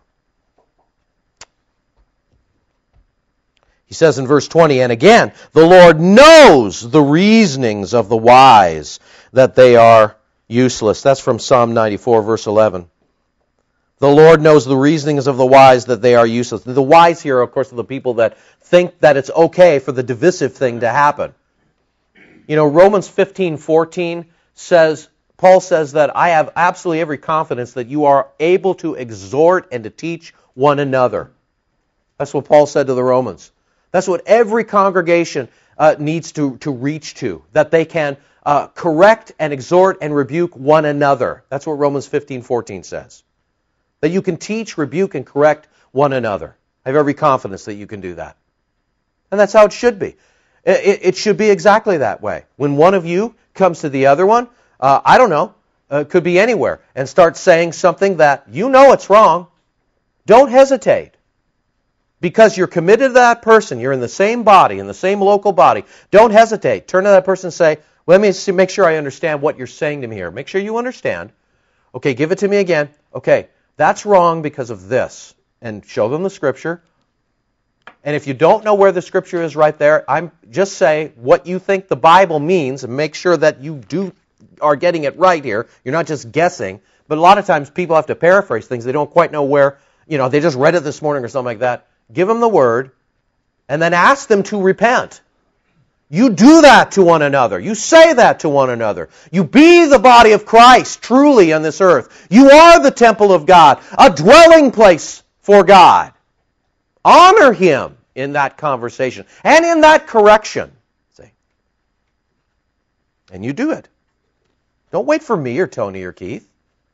He says in verse twenty, and again, the Lord knows the reasonings of the wise, that they are useless. That's from Psalm ninety-four, verse eleven. The Lord knows the reasonings of the wise, that they are useless. The wise here, of course, are the people that think that it's okay for the divisive thing to happen. You know, Romans fifteen fourteen says, Paul says that I have absolutely every confidence that you are able to exhort and to teach one another. That's what Paul said to the Romans. That's what every congregation uh, needs to, to reach to, that they can uh, correct and exhort and rebuke one another. That's what Romans fifteen fourteen says. That you can teach, rebuke, and correct one another. I have every confidence that you can do that. And that's how it should be. It, it should be exactly that way. When one of you comes to the other one, uh, I don't know, uh, could be anywhere, and starts saying something that you know it's wrong, don't hesitate. Because you're committed to that person, you're in the same body, in the same local body, don't hesitate. Turn to that person and say, let me see, make sure I understand what you're saying to me here. Make sure you understand. Okay, give it to me again. Okay, that's wrong because of this. And show them the Scripture. And if you don't know where the Scripture is right there, I'm just say what you think the Bible means and make sure that you do are getting it right here. You're not just guessing. But a lot of times people have to paraphrase things. They don't quite know where, you know, they just read it this morning or something like that. Give them the Word and then ask them to repent. You do that to one another. You say that to one another. You be the body of Christ truly on this earth. You are the temple of God, a dwelling place for God. Honor Him in that conversation and in that correction. See? And you do it. Don't wait for me or Tony or Keith.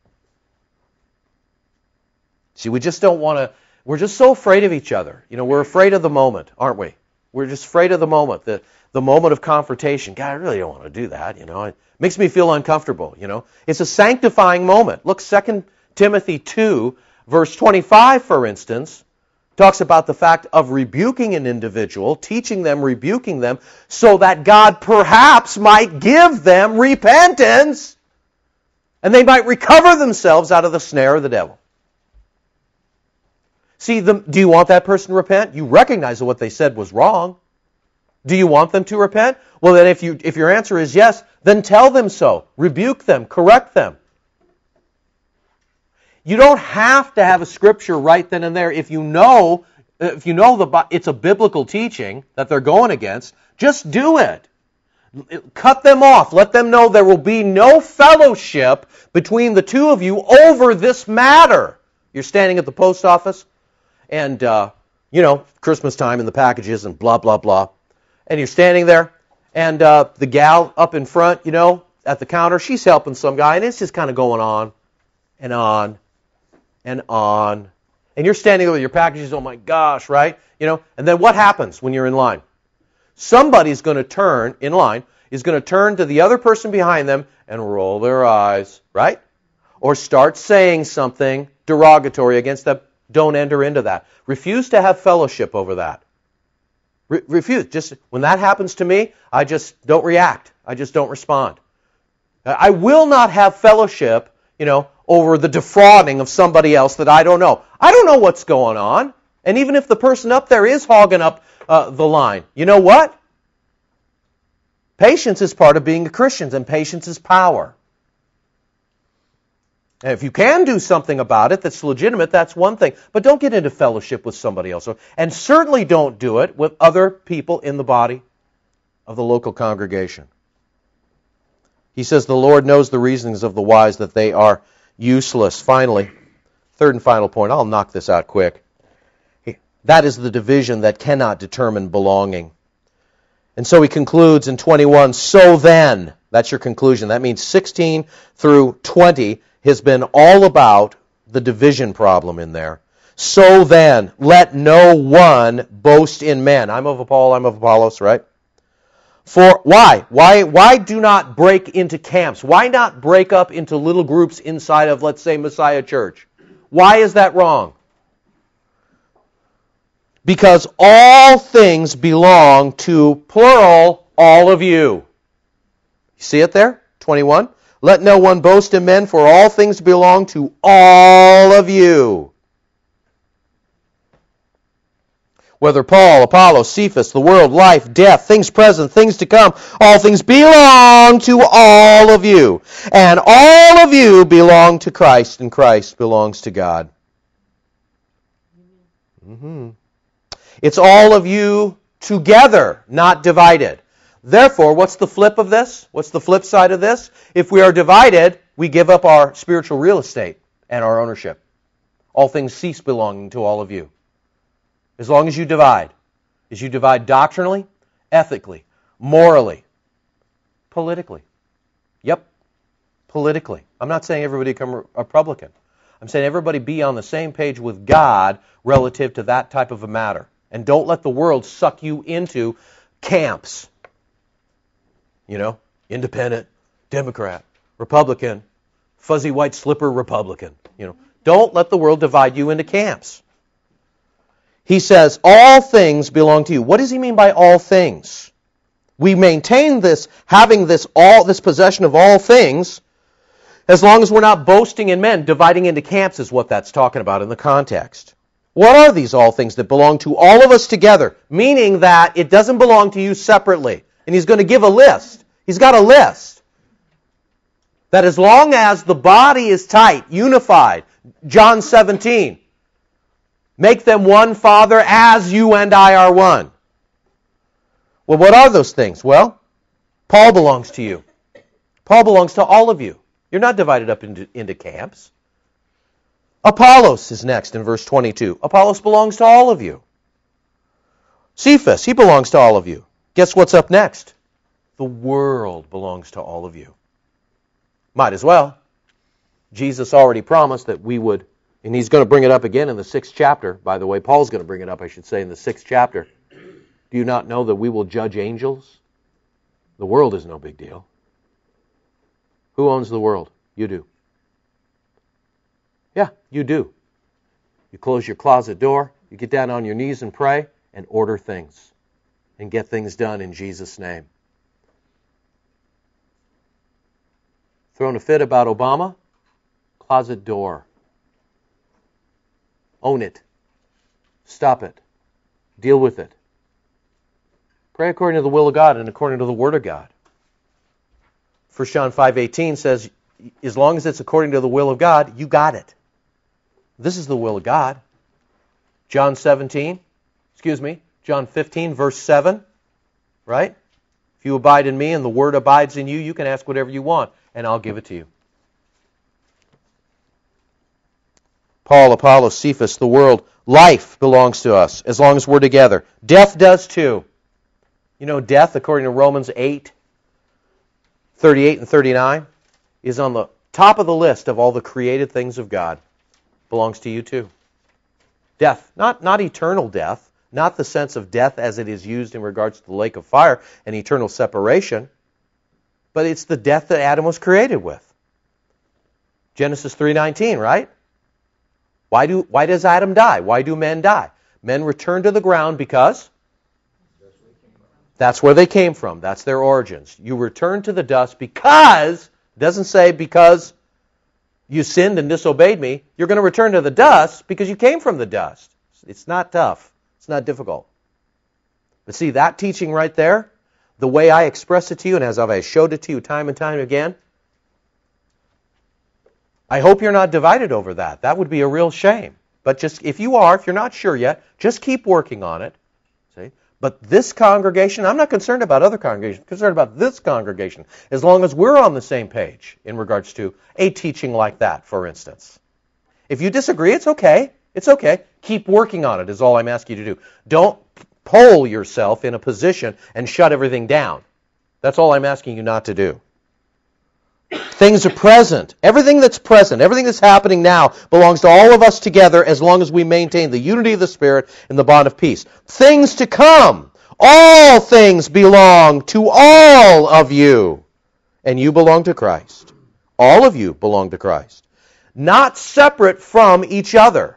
See, we just don't want to, we're just so afraid of each other. You know, we're afraid of the moment, aren't we? We're just afraid of the moment, the, the moment of confrontation. God, I really don't want to do that, you know. It makes me feel uncomfortable, you know. It's a sanctifying moment. Look, Second Timothy two, verse twenty-five, for instance, talks about the fact of rebuking an individual, teaching them, rebuking them, so that God perhaps might give them repentance And they might recover themselves out of the snare of the devil. See, the, do you want that person to repent? You recognize that what they said was wrong. Do you want them to repent? Well, then if you if your answer is yes, then tell them so. Rebuke them. Correct them. You don't have to have a scripture right then and there. If you know, if you know the it's a biblical teaching that they're going against, just do it. Cut them off. Let them know there will be no fellowship between the two of you over this matter. You're standing at the post office, and, uh, you know, Christmas time and the packages and blah, blah, blah. And you're standing there, and uh, the gal up in front, you know, at the counter, she's helping some guy, and it's just kind of going on and on and on. And you're standing there with your packages, oh my gosh, right? You know, and then what happens when you're in line? Somebody's going to turn, in line, is going to turn to the other person behind them and roll their eyes, right? Or start saying something derogatory against them. Don't enter into that. Refuse to have fellowship over that. Re- refuse. Just when that happens to me, I just don't react. I just don't respond. I will not have fellowship, you know, over the defrauding of somebody else that I don't know. I don't know what's going on. And even if the person up there is hogging up uh, the line, you know what? Patience is part of being a Christian, and patience is power. And if you can do something about it that's legitimate, that's one thing. But don't get into fellowship with somebody else. And certainly don't do it with other people in the body of the local congregation. He says the Lord knows the reasonings of the wise, that they are useless. Finally, third and final point, I'll knock this out quick. That is the division that cannot determine belonging. And so he concludes in twenty-one, so then, that's your conclusion. That means sixteen through twenty has been all about the division problem in there. So then, let no one boast in men. I'm of Paul, I'm of Apollos, right? For why? Why why do not break into camps? Why not break up into little groups inside of, let's say, Messiah Church? Why is that wrong? Because all things belong to, plural, all of you. You see it there? twenty-one. Let no one boast in men, for all things belong to all of you. Whether Paul, Apollos, Cephas, the world, life, death, things present, things to come, all things belong to all of you. And all of you belong to Christ, and Christ belongs to God. Mm-hmm. It's all of you together, not divided. Therefore, what's the flip of this? What's the flip side of this? If we are divided, we give up our spiritual real estate and our ownership. All things cease belonging to all of you. As long as you divide. As you divide doctrinally, ethically, morally, politically. Yep, politically. I'm not saying everybody become a Republican. I'm saying everybody be on the same page with God relative to that type of a matter. And don't let the world suck you into camps. You know, independent, Democrat, Republican, fuzzy white slipper Republican. You know, don't let the world divide you into camps. He says, all things belong to you. What does he mean by all things? We maintain this, having this all this possession of all things, as long as we're not boasting in men. Dividing into camps is what that's talking about in the context. What are these all things that belong to all of us together? Meaning that it doesn't belong to you separately. And he's going to give a list. He's got a list. That as long as the body is tight, unified, John seventeen, make them one, Father, as you and I are one. Well, what are those things? Well, Paul belongs to you. Paul belongs to all of you. You're not divided up into, into camps. Apollos is next in verse twenty-two. Apollos belongs to all of you. Cephas, he belongs to all of you. Guess what's up next? The world belongs to all of you. Might as well. Jesus already promised that we would, and he's going to bring it up again in the sixth chapter. By the way, Paul's going to bring it up, I should say, in the sixth chapter. Do you not know that we will judge angels? The world is no big deal. Who owns the world? You do. Yeah, you do. You close your closet door, you get down on your knees and pray, and order things. And get things done in Jesus' name. Throwing a fit about Obama? Closet door. Own it. Stop it. Deal with it. Pray according to the will of God and according to the Word of God. First John five eighteen says, as long as it's according to the will of God, you got it. This is the will of God. John seventeen, excuse me, John fifteen, verse seven, right? If you abide in me and the Word abides in you, you can ask whatever you want, and I'll give it to you. Paul, Apollos, Cephas, the world, life belongs to us as long as we're together. Death does too. You know, death, according to Romans eight, thirty-eight and thirty-nine, is on the top of the list of all the created things of God. Belongs to you too. Death, not, not eternal death, not the sense of death as it is used in regards to the lake of fire and eternal separation, but it's the death that Adam was created with. Genesis three nineteen, right? Why do why does Adam die? Why do men die? Men return to the ground because that's where they came from. That's their origins. You return to the dust because, it doesn't say because you sinned and disobeyed me. You're going to return to the dust because you came from the dust. It's not tough. It's not difficult. But see, that teaching right there, the way I express it to you and as I've showed it to you time and time again, I hope you're not divided over that. That would be a real shame. But just if you are, if you're not sure yet, just keep working on it. See? But this congregation, I'm not concerned about other congregations. I'm concerned about this congregation, as long as we're on the same page in regards to a teaching like that, for instance. If you disagree, it's okay. It's okay. Keep working on it is all I'm asking you to do. Don't pole yourself in a position and shut everything down. That's all I'm asking you not to do. Things are present. Everything that's present, everything that's happening now belongs to all of us together as long as we maintain the unity of the Spirit and the bond of peace. Things to come. All things belong to all of you. And you belong to Christ. All of you belong to Christ. Not separate from each other.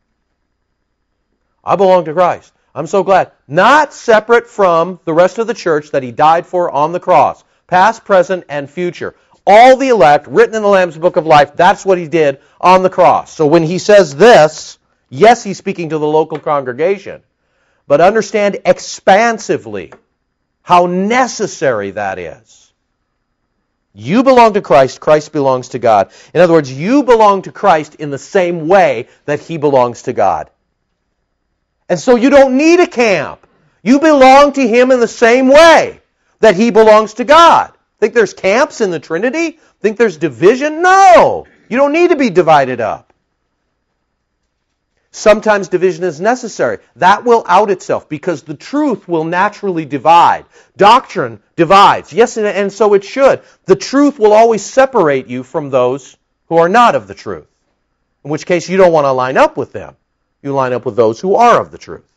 I belong to Christ. I'm so glad. Not separate from the rest of the church that He died for on the cross. Past, present, and future. All the elect, written in the Lamb's Book of Life, that's what He did on the cross. So when He says this, yes, He's speaking to the local congregation, but understand expansively how necessary that is. You belong to Christ, Christ belongs to God. In other words, you belong to Christ in the same way that He belongs to God. And so you don't need a camp. You belong to Him in the same way that He belongs to God. Think there's camps in the Trinity? Think there's division? No! You don't need to be divided up. Sometimes division is necessary. That will out itself because the truth will naturally divide. Doctrine divides. Yes, and, and so it should. The truth will always separate you from those who are not of the truth. In which case you don't want to line up with them. You line up with those who are of the truth.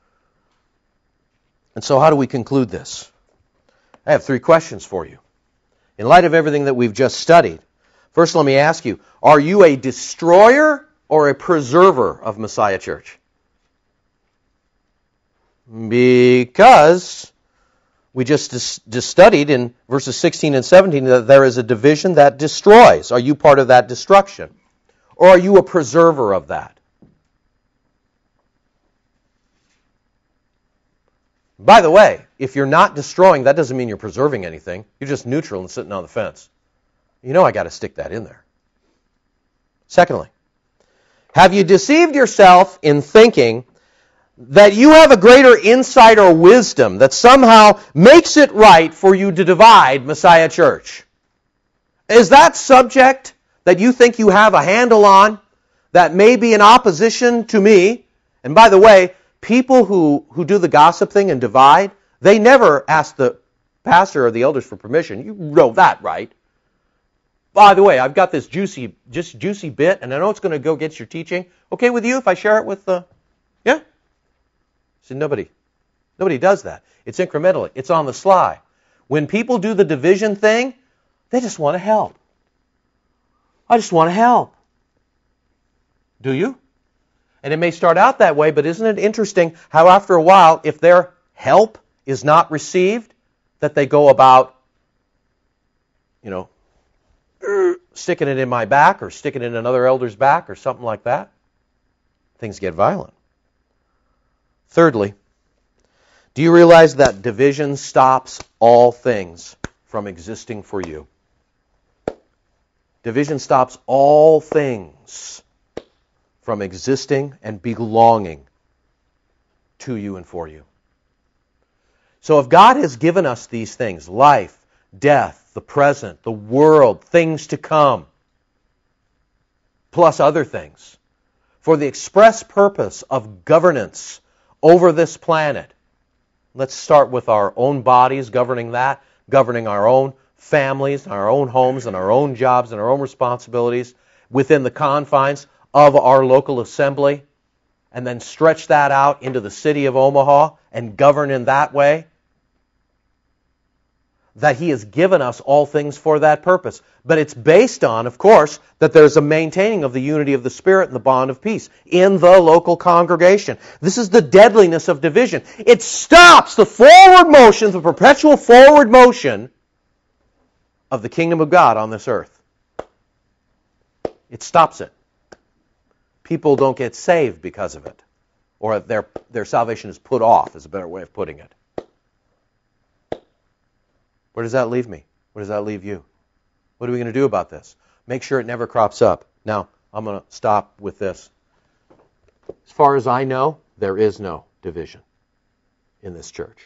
And so how do we conclude this? I have three questions for you. In light of everything that we've just studied, first let me ask you, are you a destroyer or a preserver of Messiah Church? Because we just, just studied in verses sixteen and seventeen that there is a division that destroys. Are you part of that destruction? Or are you a preserver of that? By the way, if you're not destroying, that doesn't mean you're preserving anything. You're just neutral and sitting on the fence. You know I got to stick that in there. Secondly, have you deceived yourself in thinking that you have a greater insight or wisdom that somehow makes it right for you to divide Messiah Church? Is that subject that you think you have a handle on that may be in opposition to me? And by the way, people who, who do the gossip thing and divide, they never ask the pastor or the elders for permission. You know that, right? By the way, I've got this juicy, just juicy bit, and I know it's going to go against your teaching. Okay with you if I share it with the... Yeah? See, nobody, nobody does that. It's incrementally. It's on the sly. When people do the division thing, they just want to help. I just want to help. Do you? And it may start out that way, but isn't it interesting how after a while, if their help is not received, that they go about, you know, sticking it in my back or sticking it in another elder's back or something like that, things get violent. Thirdly, do you realize that division stops all things from existing for you? Division stops all things from existing and belonging to you and for you. So if God has given us these things, life, death, the present, the world, things to come, plus other things, for the express purpose of governance over this planet, let's start with our own bodies, governing that, governing our own families, our own homes, and our own jobs, and our own responsibilities within the confines of our local assembly, and then stretch that out into the city of Omaha and govern in that way. That He has given us all things for that purpose. But it's based on, of course, that there's a maintaining of the unity of the Spirit and the bond of peace in the local congregation. This is the deadliness of division. It stops the forward motion, the perpetual forward motion of the kingdom of God on this earth. It stops it. People don't get saved because of it. Or their, their salvation is put off, is a better way of putting it. Where does that leave me? Where does that leave you? What are we going to do about this? Make sure it never crops up. Now, I'm going to stop with this. As far as I know, there is no division in this church.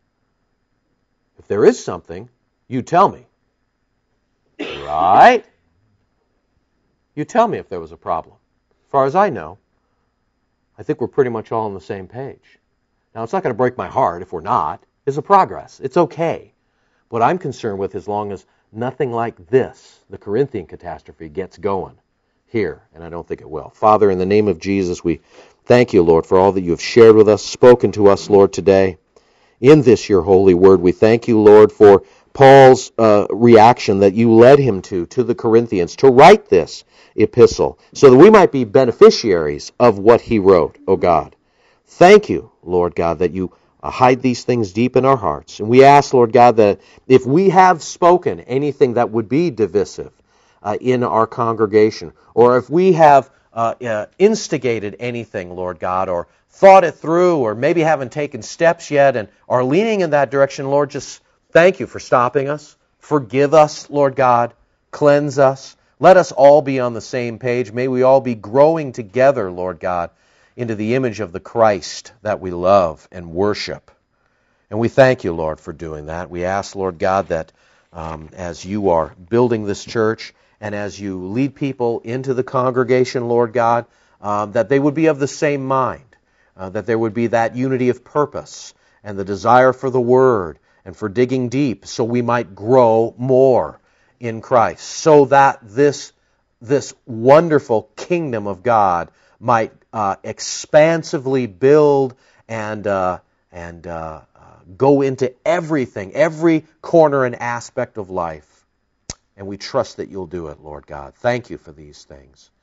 If there is something, you tell me. Right? You tell me if there was a problem. As far as I know, I think we're pretty much all on the same page. Now, it's not going to break my heart if we're not. It's a progress. It's okay. What I'm concerned with, as long as nothing like this, the Corinthian catastrophe, gets going here, and I don't think it will. Father, in the name of Jesus, we thank you, Lord, for all that you have shared with us, spoken to us, Lord, today. In this, your holy word, we thank you, Lord, for Paul's uh, reaction that you led him to, to the Corinthians, to write this epistle, so that we might be beneficiaries of what he wrote, O God. Thank you, Lord God, that you Uh, hide these things deep in our hearts. And we ask, Lord God, that if we have spoken anything that would be divisive uh, in our congregation, or if we have uh, uh, instigated anything, Lord God, or thought it through, or maybe haven't taken steps yet and are leaning in that direction, Lord, just thank you for stopping us. Forgive us, Lord God. Cleanse us. Let us all be on the same page. May we all be growing together, Lord God, into the image of the Christ that we love and worship. And we thank you, Lord, for doing that. We ask, Lord God, that um, as you are building this church and as you lead people into the congregation, Lord God, um, that they would be of the same mind, uh, that there would be that unity of purpose and the desire for the Word and for digging deep so we might grow more in Christ, so that this, this wonderful kingdom of God might uh, expansively build and uh, and uh, uh, go into everything, every corner and aspect of life. And we trust that you'll do it, Lord God. Thank you for these things.